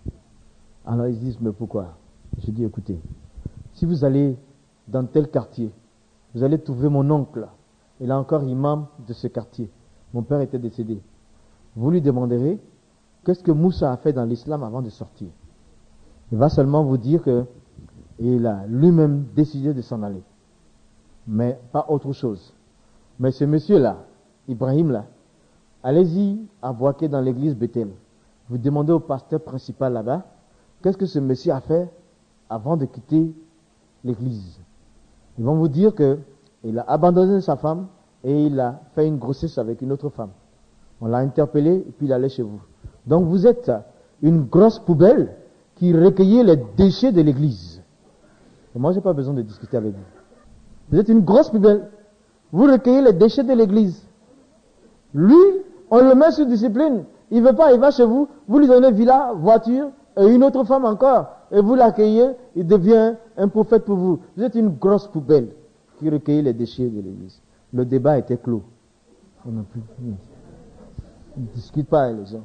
Alors ils disent, mais pourquoi? J'ai dit, écoutez, si vous allez dans tel quartier, vous allez trouver mon oncle. Il est encore imam de ce quartier. Mon père était décédé. Vous lui demanderez, qu'est-ce que Moussa a fait dans l'islam avant de sortir? Il va seulement vous dire que il a lui-même décidé de s'en aller. Mais pas autre chose. Mais ce monsieur-là, Ibrahim là, allez-y à Boaké dans l'église Bethel. Vous demandez au pasteur principal là-bas, qu'est-ce que ce monsieur a fait avant de quitter l'église? Ils vont vous dire que il a abandonné sa femme et il a fait une grossesse avec une autre femme. On l'a interpellé et puis il allait chez vous. Donc vous êtes une grosse poubelle qui recueillait les déchets de l'église. Et moi, j'ai pas besoin de discuter avec vous. Vous êtes une grosse poubelle. Vous recueillez les déchets de l'église. Lui, on le met sous discipline. Il veut pas, il va chez vous. Vous lui donnez villa, voiture et une autre femme encore. Et vous l'accueillez, il devient un prophète pour vous. Vous êtes une grosse poubelle qui recueille les déchets de l'église. Le débat était clos. On n'a plus. On ne discute pas avec les gens.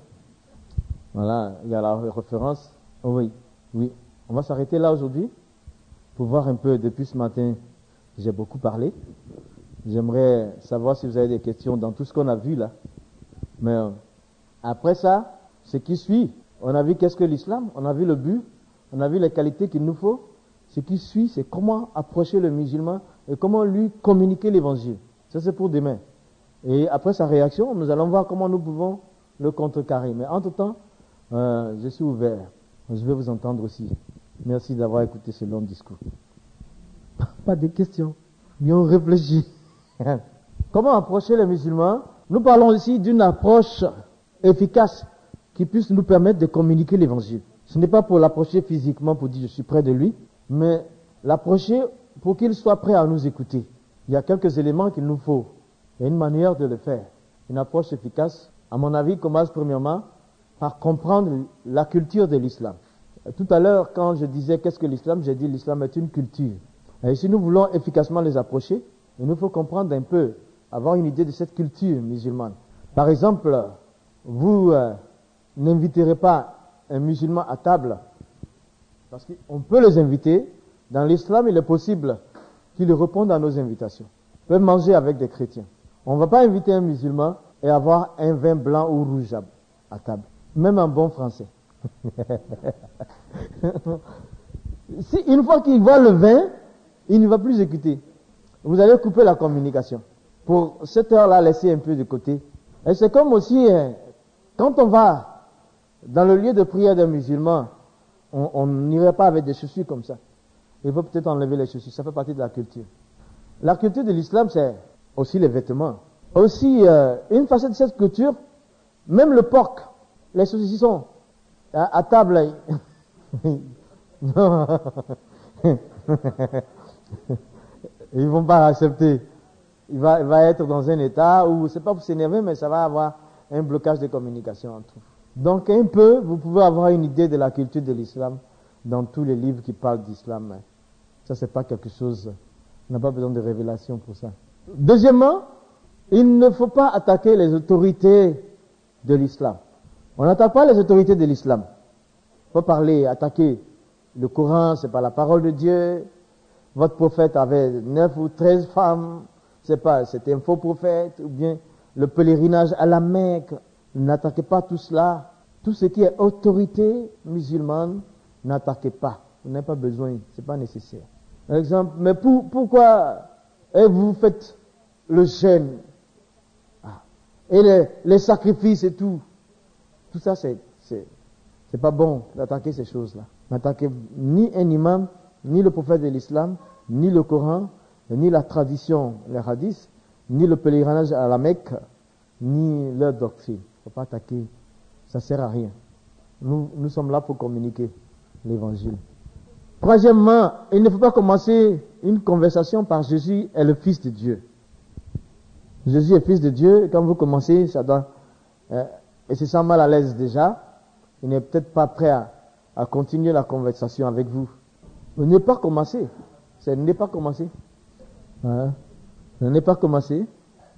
Voilà, il y a la référence. Oh oui, oui. On va s'arrêter là aujourd'hui pour voir un peu. Depuis ce matin, j'ai beaucoup parlé. J'aimerais savoir si vous avez des questions dans tout ce qu'on a vu là. Mais euh, après ça, ce qui suit, on a vu qu'est-ce que l'islam, on a vu le but, on a vu les qualités qu'il nous faut. Ce qui suit, c'est comment approcher le musulman et comment lui communiquer l'évangile. Ça, c'est pour demain. Et après sa réaction, nous allons voir comment nous pouvons le contrecarrer. Mais entre-temps, euh, je suis ouvert. Je vais vous entendre aussi. Merci d'avoir écouté ce long discours. Pas de questions. Bien réfléchi. Comment approcher les musulmans? Nous parlons ici d'une approche efficace qui puisse nous permettre de communiquer l'évangile. Ce n'est pas pour l'approcher physiquement pour dire je suis près de lui, mais l'approcher pour qu'il soit prêt à nous écouter. Il y a quelques éléments qu'il nous faut. Il y a une manière de le faire. Une approche efficace, à mon avis, commence premièrement par comprendre la culture de l'islam. Tout à l'heure, quand je disais qu'est-ce que l'islam, j'ai dit l'islam est une culture. Et si nous voulons efficacement les approcher, il nous faut comprendre un peu, avoir une idée de cette culture musulmane. Par exemple, vous euh, n'inviterez pas un musulman à table, parce qu'on peut les inviter. Dans l'islam, il est possible qu'ils répondent à nos invitations. On peut manger avec des chrétiens. On ne va pas inviter un musulman et avoir un vin blanc ou rouge à, à table. Même un bon français. Si une fois qu'il voit le vin, il ne va plus écouter. Vous allez couper la communication. Pour cette heure-là, laisser un peu de côté. Et c'est comme aussi, hein, quand on va dans le lieu de prière d'un musulman, on n'irait pas avec des chaussures comme ça. Il faut peut-être enlever les chaussures. Ça fait partie de la culture. La culture de l'islam, c'est aussi les vêtements. Aussi, euh, une facette de cette culture, même le porc, les saucissons, à, à table, ils vont pas accepter. Il va, il va être dans un état où, c'est pas pour s'énerver, mais ça va avoir un blocage de communication entre eux. Donc, un peu, vous pouvez avoir une idée de la culture de l'islam dans tous les livres qui parlent d'islam. Ça, c'est pas quelque chose, on n'a pas besoin de révélation pour ça. Deuxièmement, il ne faut pas attaquer les autorités de l'islam. On n'attaque pas les autorités de l'islam. Il faut parler, attaquer le Coran, c'est pas la parole de Dieu. Votre prophète avait neuf ou treize femmes, c'est pas, c'était un faux prophète, ou bien le pèlerinage à la Mecque. N'attaquez pas tout cela. Tout ce qui est autorité musulmane, n'attaquez pas. Vous n'avez pas besoin, c'est pas nécessaire. Par exemple, mais pour, pourquoi et vous faites le jeûne ah. et les, les sacrifices et tout. Tout ça, c'est, c'est, c'est pas bon d'attaquer ces choses-là. N'attaquez ni un imam, ni le prophète de l'islam, ni le Coran, ni la tradition, les hadiths, ni le pèlerinage à la Mecque, ni leur doctrine. Il ne faut pas attaquer. Ça ne sert à rien. Nous, nous sommes là pour communiquer l'évangile. Troisièmement, il ne faut pas commencer une conversation par Jésus est le Fils de Dieu. Jésus est Fils de Dieu. Quand vous commencez, ça doit, euh, et se sent mal à l'aise déjà, il n'est peut-être pas prêt à, à continuer la conversation avec vous. Vous n'avez pas commencé. Ça n'est pas commencé. Voilà. Ça n'est pas commencé.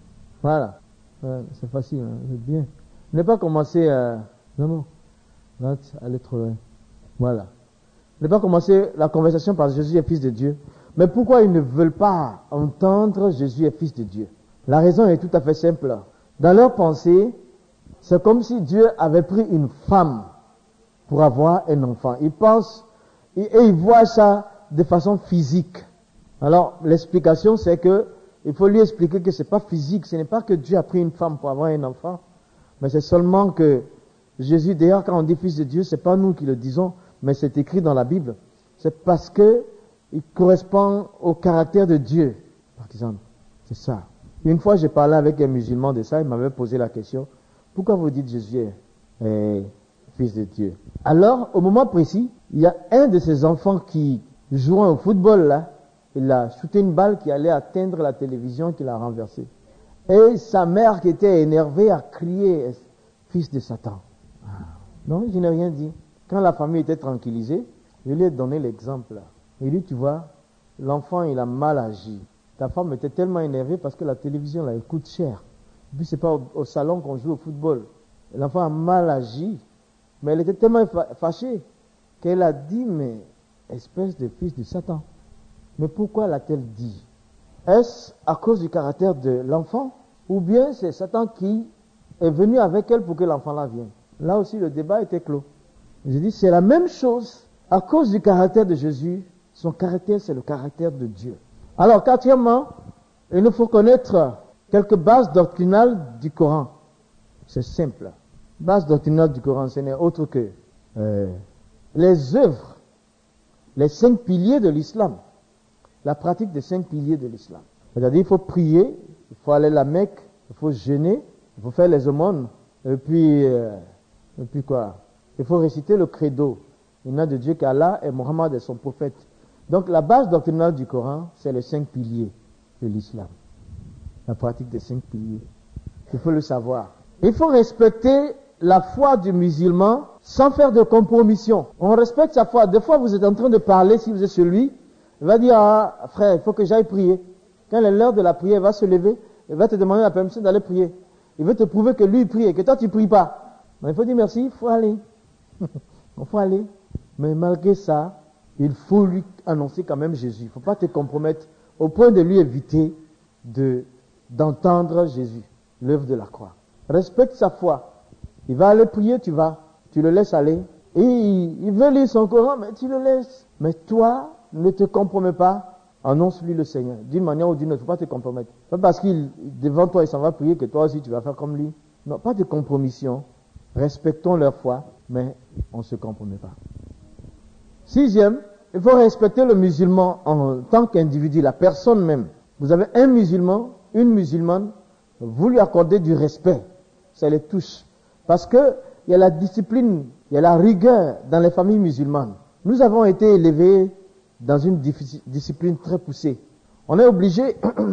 Voilà. Voilà. C'est facile, hein. C'est bien. Ne pas commencer à... Non, non. Là, aller trop loin. Voilà. Ne pas commencer la conversation par Jésus est Fils de Dieu. Mais pourquoi ils ne veulent pas entendre Jésus est Fils de Dieu? La raison est tout à fait simple. Dans leur pensée, c'est comme si Dieu avait pris une femme pour avoir un enfant. Ils pensent et, et ils voient ça de façon physique. Alors, l'explication, c'est que il faut lui expliquer que c'est pas physique. Ce n'est pas que Dieu a pris une femme pour avoir un enfant, mais c'est seulement que Jésus, d'ailleurs, quand on dit Fils de Dieu, c'est pas nous qui le disons, mais c'est écrit dans la Bible. C'est parce que il correspond au caractère de Dieu, par exemple. C'est ça. Une fois, j'ai parlé avec un musulman de ça, il m'avait posé la question, pourquoi vous dites Jésus est, est Fils de Dieu? Alors, au moment précis, il y a un de ces enfants qui jouant au football, là, il a shooté une balle qui allait atteindre la télévision qu'il a renversée. Et sa mère qui était énervée a crié, fils de Satan. Non, je n'ai rien dit. Quand la famille était tranquillisée, je lui ai donné l'exemple. Il dit, tu vois, l'enfant, il a mal agi. Ta femme était tellement énervée parce que la télévision, là, elle coûte cher. Et puis, c'est pas au, au salon qu'on joue au football. L'enfant a mal agi. Mais elle était tellement fâchée qu'elle a dit, mais espèce de fils de Satan. Mais pourquoi l'a-t-elle dit? Est-ce à cause du caractère de l'enfant? Ou bien c'est Satan qui est venu avec elle pour que l'enfant là vienne? Là aussi, le débat était clos. J'ai dit, c'est la même chose. À cause du caractère de Jésus, son caractère, c'est le caractère de Dieu. Alors, quatrièmement, il nous faut connaître quelques bases doctrinales du Coran. C'est simple. Base doctrinale du Coran, ce n'est autre que euh, les œuvres, les cinq piliers de l'islam. La pratique des cinq piliers de l'islam. C'est-à-dire, il faut prier, il faut aller à la Mecque, il faut jeûner, il faut faire les aumônes, et puis, euh, et puis quoi? Il faut réciter le credo. Il n'y a de Dieu qu'Allah et Mohammed est son prophète. Donc la base doctrinale du Coran, c'est les cinq piliers de l'islam. La pratique des cinq piliers. Il faut le savoir. Il faut respecter la foi du musulman sans faire de compromission. On respecte sa foi. Des fois, vous êtes en train de parler, si vous êtes celui, il va dire, ah, frère, il faut que j'aille prier. Quand il est l'heure de la prière, il va se lever, il va te demander la permission d'aller prier. Il veut te prouver que lui, il prie et que toi, tu ne pries pas. Mais il faut dire merci, il faut aller. Il faut aller. Mais malgré ça, il faut lui annoncer quand même Jésus. Il ne faut pas te compromettre au point de lui éviter de, d'entendre Jésus, l'œuvre de la croix. Respecte sa foi. Il va aller prier, tu vas. Tu le laisses aller. Et il, il veut lire son Coran, mais tu le laisses. Mais toi, ne te compromets pas. Annonce-lui le Seigneur. D'une manière ou d'une autre, il ne faut pas te compromettre. Pas parce qu'il, devant toi, il s'en va prier que toi aussi tu vas faire comme lui. Non, pas de compromission. Respectons leur foi, mais on ne se compromet pas. Sixième, il faut respecter le musulman en tant qu'individu, la personne même. Vous avez un musulman, une musulmane, vous lui accordez du respect. Ça les touche. Parce que il y a la discipline, il y a la rigueur dans les familles musulmanes. Nous avons été élevés dans une discipline très poussée. On est obligé,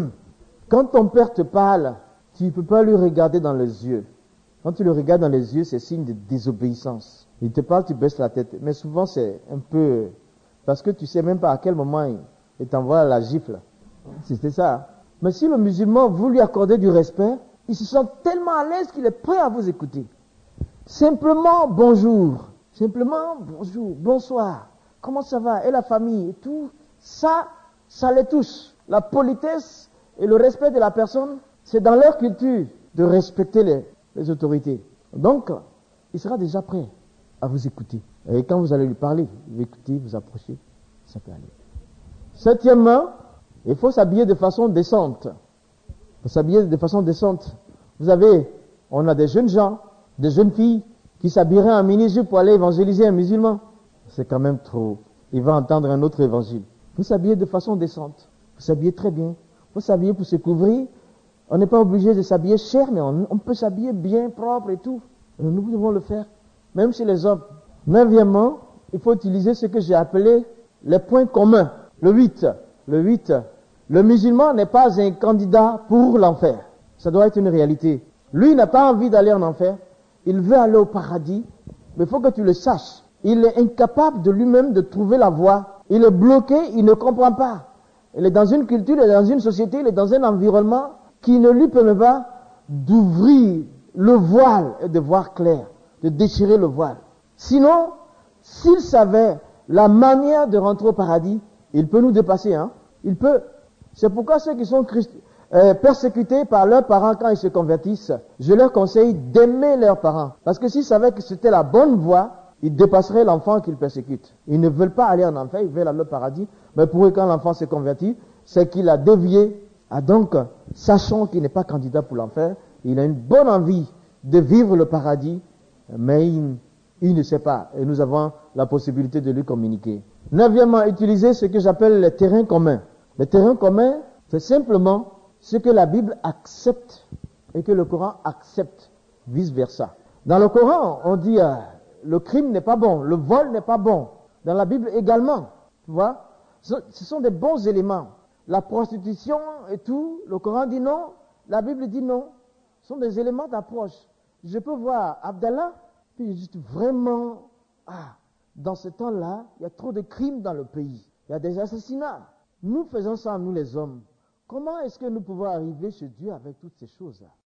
quand ton père te parle, tu ne peux pas lui regarder dans les yeux. Quand tu le regardes dans les yeux, c'est signe de désobéissance. Il te parle, tu baisses la tête. Mais souvent, c'est un peu... Parce que tu ne sais même pas à quel moment il t'envoie la gifle. C'était ça. Mais si le musulman, vous lui accordez du respect, il se sent tellement à l'aise qu'il est prêt à vous écouter. Simplement, bonjour. Simplement, bonjour, bonsoir. Comment ça va? Et la famille et tout. Ça, ça les touche. La politesse et le respect de la personne, c'est dans leur culture de respecter les, les autorités. Donc, il sera déjà prêt à vous écouter. Et quand vous allez lui parler, vous écoutez, vous approchez, ça peut aller. Septièmement, il faut s'habiller de façon décente. Il faut s'habiller de façon décente. Vous avez, on a des jeunes gens, des jeunes filles qui s'habilleraient en mini-jupe pour aller évangéliser un musulman. C'est quand même trop. Il va entendre un autre évangile. Il faut s'habiller de façon décente. Il faut s'habiller très bien. Il faut s'habiller pour se couvrir. On n'est pas obligé de s'habiller cher, mais on, on peut s'habiller bien, propre et tout. Et nous devons le faire, même chez les hommes. Neuvièmement, il faut utiliser ce que j'ai appelé les points communs. Le huit. Le huit. Le musulman n'est pas un candidat pour l'enfer. Ça doit être une réalité. Lui, il n'a pas envie d'aller en enfer. Il veut aller au paradis. Mais il faut que tu le saches. Il est incapable de lui-même de trouver la voie. Il est bloqué, il ne comprend pas. Il est dans une culture, il est dans une société, il est dans un environnement qui ne lui permet pas d'ouvrir le voile et de voir clair, de déchirer le voile. Sinon, s'il savait la manière de rentrer au paradis, il peut nous dépasser. Hein? Il peut. C'est pourquoi ceux qui sont Christ, euh, persécutés par leurs parents quand ils se convertissent, je leur conseille d'aimer leurs parents. Parce que s'ils savaient que c'était la bonne voie, ils dépasseraient l'enfant qu'ils persécutent. Ils ne veulent pas aller en enfer, ils veulent aller au paradis. Mais pour eux, quand l'enfant s'est converti, c'est qu'il a dévié. Ah donc, sachant qu'il n'est pas candidat pour l'enfer, il a une bonne envie de vivre le paradis, mais il, il ne sait pas. Et nous avons la possibilité de lui communiquer. Neuvièmement, utiliser ce que j'appelle les terrains communs. Les terrains communs, c'est simplement ce que la Bible accepte et que le Coran accepte, vice versa. Dans le Coran, on dit euh, le crime n'est pas bon, le vol n'est pas bon. Dans la Bible également, tu vois, ce sont des bons éléments. La prostitution et tout, le Coran dit non, la Bible dit non. Ce sont des éléments d'approche. Je peux voir Abdallah, puis juste vraiment, ah, dans ce temps-là, il y a trop de crimes dans le pays. Il y a des assassinats. Nous faisons ça, nous les hommes. Comment est-ce que nous pouvons arriver chez Dieu avec toutes ces choses-là?